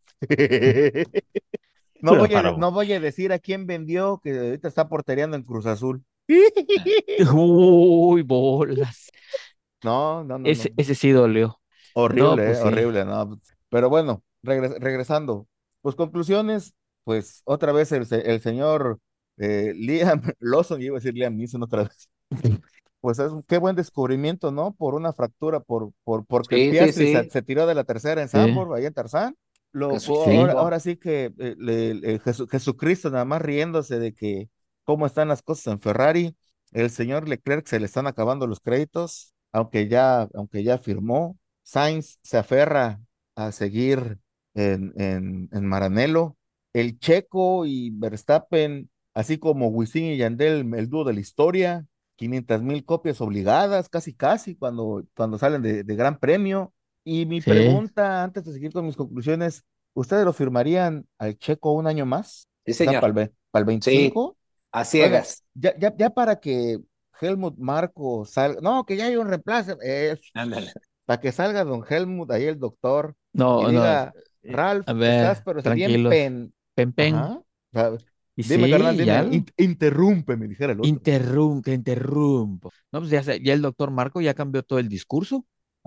No Pura voy a, de- fama. no voy a decir a quién vendió, que ahorita está portereando en Cruz Azul. Uy, bolas. No, no, no, Ese, no. ese sí dolió. No, Horrible, pues eh, sí. horrible, no. Pero bueno, regres- regresando. Pues conclusiones, pues otra vez el, se- el señor eh, Liam Lawson, iba a decir Liam Neeson otra vez. Pues es un- qué buen descubrimiento, ¿no? Por una fractura, por, por, porque Sí, sí, Piastri se, sí. se tiró de la tercera en Sí, Zandvoort, ahí en Tarzán. Que Lo, su pu- ahora, sí. cinco. ahora sí que eh, le- le- Jesu- Jesucristo nada más riéndose de que cómo están las cosas en Ferrari. El señor Leclerc se le están acabando los créditos, aunque ya, aunque ya firmó. Sainz se aferra a seguir en, en, en Maranello. El Checo y Verstappen, así como Wisin y Yandel, el dúo de la historia, quinientas mil copias obligadas, casi casi, cuando, cuando salen de, de Gran Premio. Y mi Sí. pregunta, antes de seguir con mis conclusiones, ¿ustedes lo firmarían al Checo un año más? Sí, O sea, para señor. el, ve- para el Sí. veinticinco. A Oigan, ciegas. ya, ya, ya para que Helmut Marco salga, no, que ya hay un reemplazo, eh, Ándale. para que salga don Helmut, ahí el doctor, y No, no. diga, eh, Ralph, A estás ver, pero si bien tranquilos. pen, Pen, pen. ajá, o sea, Y dime, carnal, sí, ya. dime, in- interrúmpeme, dijera el otro. Interrumpo, interrumpo. No, pues ya, se- ya el doctor Marco ya cambió todo el discurso.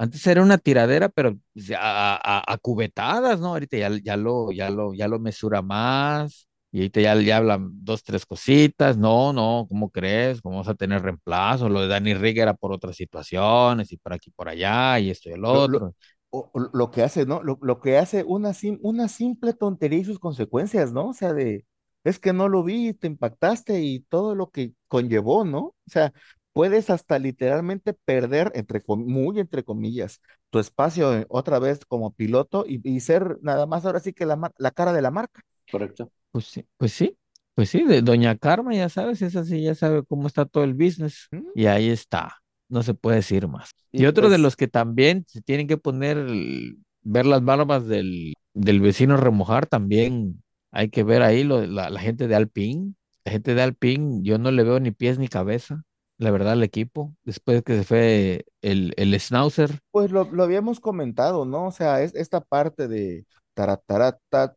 Antes era una tiradera, pero pues, a, a- a cubetadas, ¿no? Ahorita ya, ya lo, ya lo, ya lo mesura más, y ahorita ya, ya hablan dos, tres cositas. No, no, ¿cómo crees? ¿Cómo vas a tener reemplazo? Lo de Danny Rick era por otras situaciones, y por aquí, por allá, y esto y el Lo, lo, otro. o- o lo que hace, ¿no? Lo, lo que hace una, sim- una simple tontería y sus consecuencias, ¿no? O sea, de, es que no lo vi, te impactaste y todo lo que conllevó, ¿no? O sea, puedes hasta literalmente perder, entre, com- muy entre comillas, tu espacio eh, otra vez como piloto y, y ser nada más ahora sí que la, mar- la cara de la marca. Correcto. Pues sí, pues sí, pues sí, de Doña Carmen, ya sabes, esa sí ya sabe cómo está todo el business. ¿Mm? Y ahí está, no se puede decir más. Y Y otro de pues los que también se tienen que poner, el- ver las barbas del, del vecino remojar, también hay que ver ahí lo, de la, la gente de Alpine. La gente de Alpine, yo no le veo ni pies ni cabeza, la verdad, al equipo, después que se fue el, el Schnauzer. Pues lo, lo habíamos comentado, ¿no? O sea, es esta parte de tarataratatata,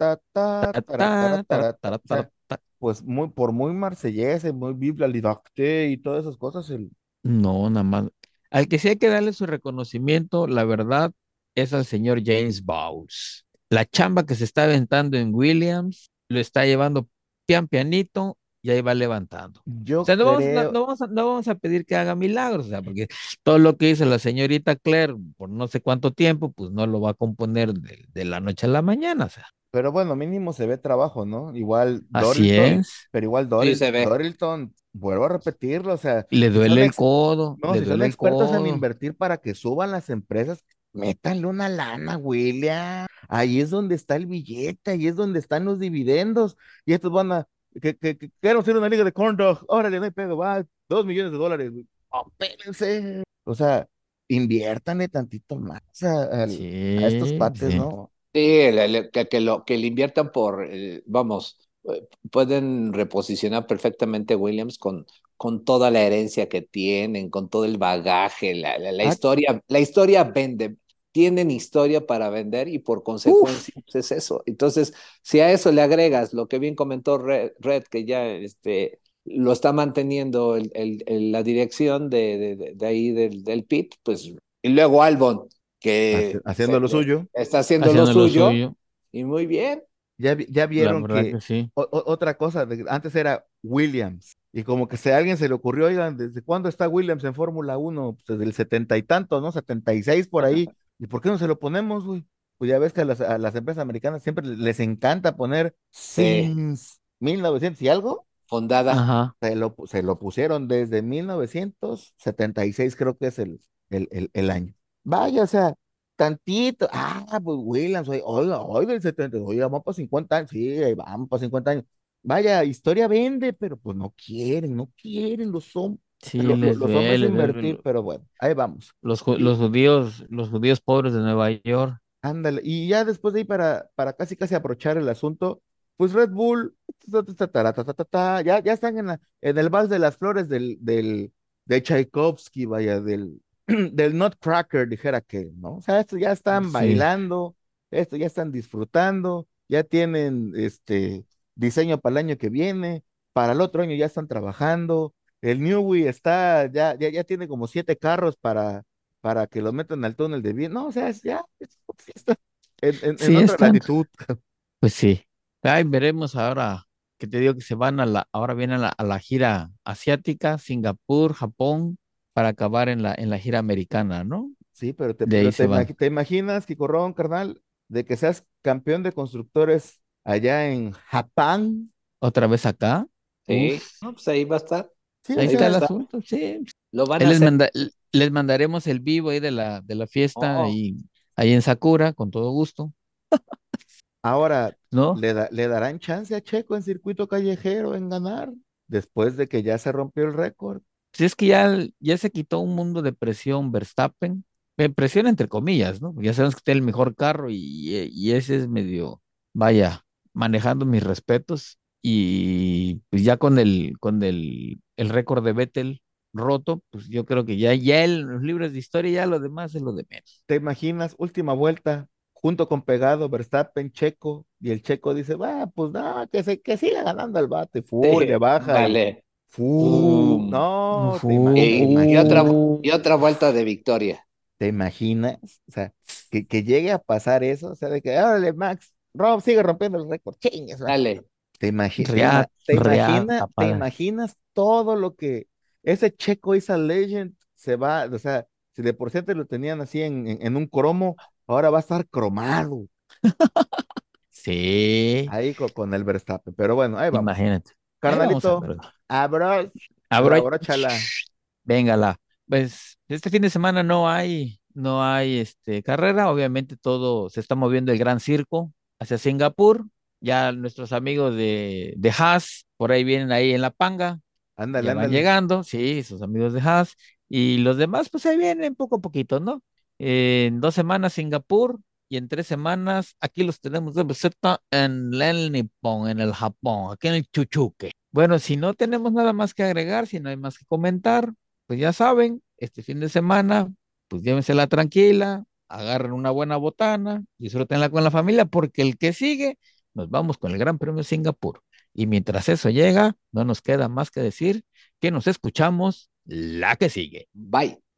Ta, ta, tara, tarataratarata, tara, o tara, sea, ta. pues muy, por muy marsellese, muy Vive la Liberté y todas esas cosas, el, No, nada más. Al que sí hay que darle su reconocimiento, la verdad, es al señor James Bowles. La chamba que se está aventando en Williams lo está llevando pian pianito y ahí va levantando. O yo sea, no vamos, no, creo, no vamos a, no vamos a pedir que haga milagros, o sea, porque todo lo que hizo la señorita Claire por no sé cuánto tiempo, pues no lo va a componer de, de la noche a la mañana, o sea. pero bueno, mínimo se ve trabajo, ¿no? Igual Así Dorilton, es. pero igual Sí, Doril, se ve. Dorilton, vuelvo a repetirlo, o sea, Le si duele son el ex, codo, no, le si son duele el expertos en codo. invertir para que suban las empresas, métanle una lana, William. Ahí es donde está el billete, ahí es donde están los dividendos. Y estos van a, que, que, que quiero hacer una liga de corn dog. Órale, no hay pedo, va, dos millones de dólares. Güey. Oh, espérense. O sea, inviértanle tantito más a, al- a estos Sí, cuates, sí. ¿no? Sí, le- le- que, que lo, que le inviertan por, eh, vamos, eh, pueden reposicionar perfectamente Williams con, con toda la herencia que tienen, con todo el bagaje, la, la, la Ah, historia, la historia vende, tienen historia para vender y por Uf, consecuencia pues, es eso. Entonces, si a eso le agregas lo que bien comentó Red, Red, que ya este, lo está manteniendo el, el- el- la dirección de, de, de- de ahí del, del pit, pues, y luego Albon, hace- que haciendo se- lo suyo. está haciendo lo haciendo lo suyo suyo, y muy bien. Ya, vi- ya la vieron verdad que que sí. o- o- otra cosa, de- antes era Williams, y como que si a alguien se le ocurrió, oigan, ¿desde cuándo está Williams en Fórmula Uno? Pues desde el setenta y tanto, ¿no? Setenta y seis por ahí. ¿Y por qué no se lo ponemos, güey? Pues ya ves que a las, a las empresas americanas siempre les encanta poner Sí, since mil novecientos y algo. fundada. Ajá. Se lo, pu- se lo pusieron desde mil novecientos setenta y seis, creo que es el, el, el, el año. Vaya, o sea, tantito. Ah, pues Williams, oiga, oiga, oiga, el setenta, oiga, vamos para cincuenta años. Sí, ahí vamos para cincuenta años. Vaya, historia vende, pero pues no quieren, no quieren los, hom- Sí, lo- lo- les los hombres duele, invertir, duele. pero bueno, ahí vamos. Los, ju- Y los judíos, los judíos pobres de Nueva York. ándale, y ya después de ahí para, para casi casi aprovechar el asunto, pues Red Bull, ta, ta, ta, ta, ta, ta, ta, ta, ya, ya están en, la, en el Vals de las Flores del, del, de Tchaikovsky, vaya, del, del Nutcracker, dijera que, ¿no? O sea, esto ya están Sí, bailando, esto ya están disfrutando, ya tienen este diseño para el año que viene, para el otro año ya están trabajando, el Newey está, ya, ya, ya tiene como siete carros para para que lo metan al túnel de bien. No, o sea, es ya, es- está en, en- en sí otra están. latitud. Pues sí. Ay, veremos ahora que te digo que se van a la, ahora vienen a la, a la gira asiática, Singapur, Japón, para acabar en la, en la gira americana, ¿no? Sí, pero te, De ahí pero te, se imagi- van. te imaginas, Quicorrón, carnal, de que seas campeón de constructores allá en Japón. Otra vez acá. Sí, Uf, no, pues ahí va a estar. Sí, o ahí Ahí va está a el sea, estar. asunto, sí. Lo van Ahí a les hacer. manda, les mandaremos el vivo ahí de la, de la fiesta Oh, y ahí en Sakura, con todo gusto, ahora ¿no? le, da- le darán chance a Checo en circuito callejero en ganar, después de que ya se rompió el récord. Si es que ya, ya se quitó un mundo de presión Verstappen, eh, presión entre comillas, ¿no? Ya sabemos que tiene el mejor carro y, eh, y ese es medio, vaya, manejando mis respetos y pues ya con el, con el, el récord de Vettel roto, pues yo creo que ya, ya en los libros de historia ya lo demás es lo de menos. ¿Te imaginas? Última vuelta, junto con pegado Verstappen, Checo, y el Checo dice, va, pues nada, que, se, que siga ganando el bate, full, le sí, baja y vale. fu, Boom. no, te, ima- te Y, y otra, imaginas, Fu- y otra vuelta de victoria. ¿Te imaginas? O sea, que, que llegue a pasar eso, o sea, de que, órale, Max, Rob sigue rompiendo el récord, chingues, man. Dale. ¿Te imagi- te Real, ima- te real, imagina- te tapada. imaginas todo lo que ese Checo Isa Legend se va, o sea, si de por sí antes lo tenían así en, en, en un cromo, ahora va a estar cromado Sí, ahí co- con, el Verstappen. Pero bueno, ahí vamos. imagínate. Ahí vamos a Carnalito, ver. abro, Abro, abróchala. véngala. Pues este fin de semana no hay, no hay este, carrera. Obviamente todo se está moviendo el Gran Circo hacia Singapur. Ya nuestros amigos de, de Haas por ahí vienen ahí en la panga. Ándale, Ya van ándale. llegando, sí, sus amigos de Haas. Y los demás, pues ahí vienen poco a poquito, ¿no? Eh, en dos semanas Singapur y en tres semanas aquí los tenemos de visita en el Nippon, en el Japón, aquí en el Chuchuque. Bueno, si no tenemos nada más que agregar, si no hay más que comentar, pues ya saben, este fin de semana, pues llévensela tranquila, agarren una buena botana, disfrútenla con la familia, porque el que sigue, nos vamos con el Gran Premio de Singapur. Y mientras eso llega, no nos queda más que decir que nos escuchamos la que sigue. Bye.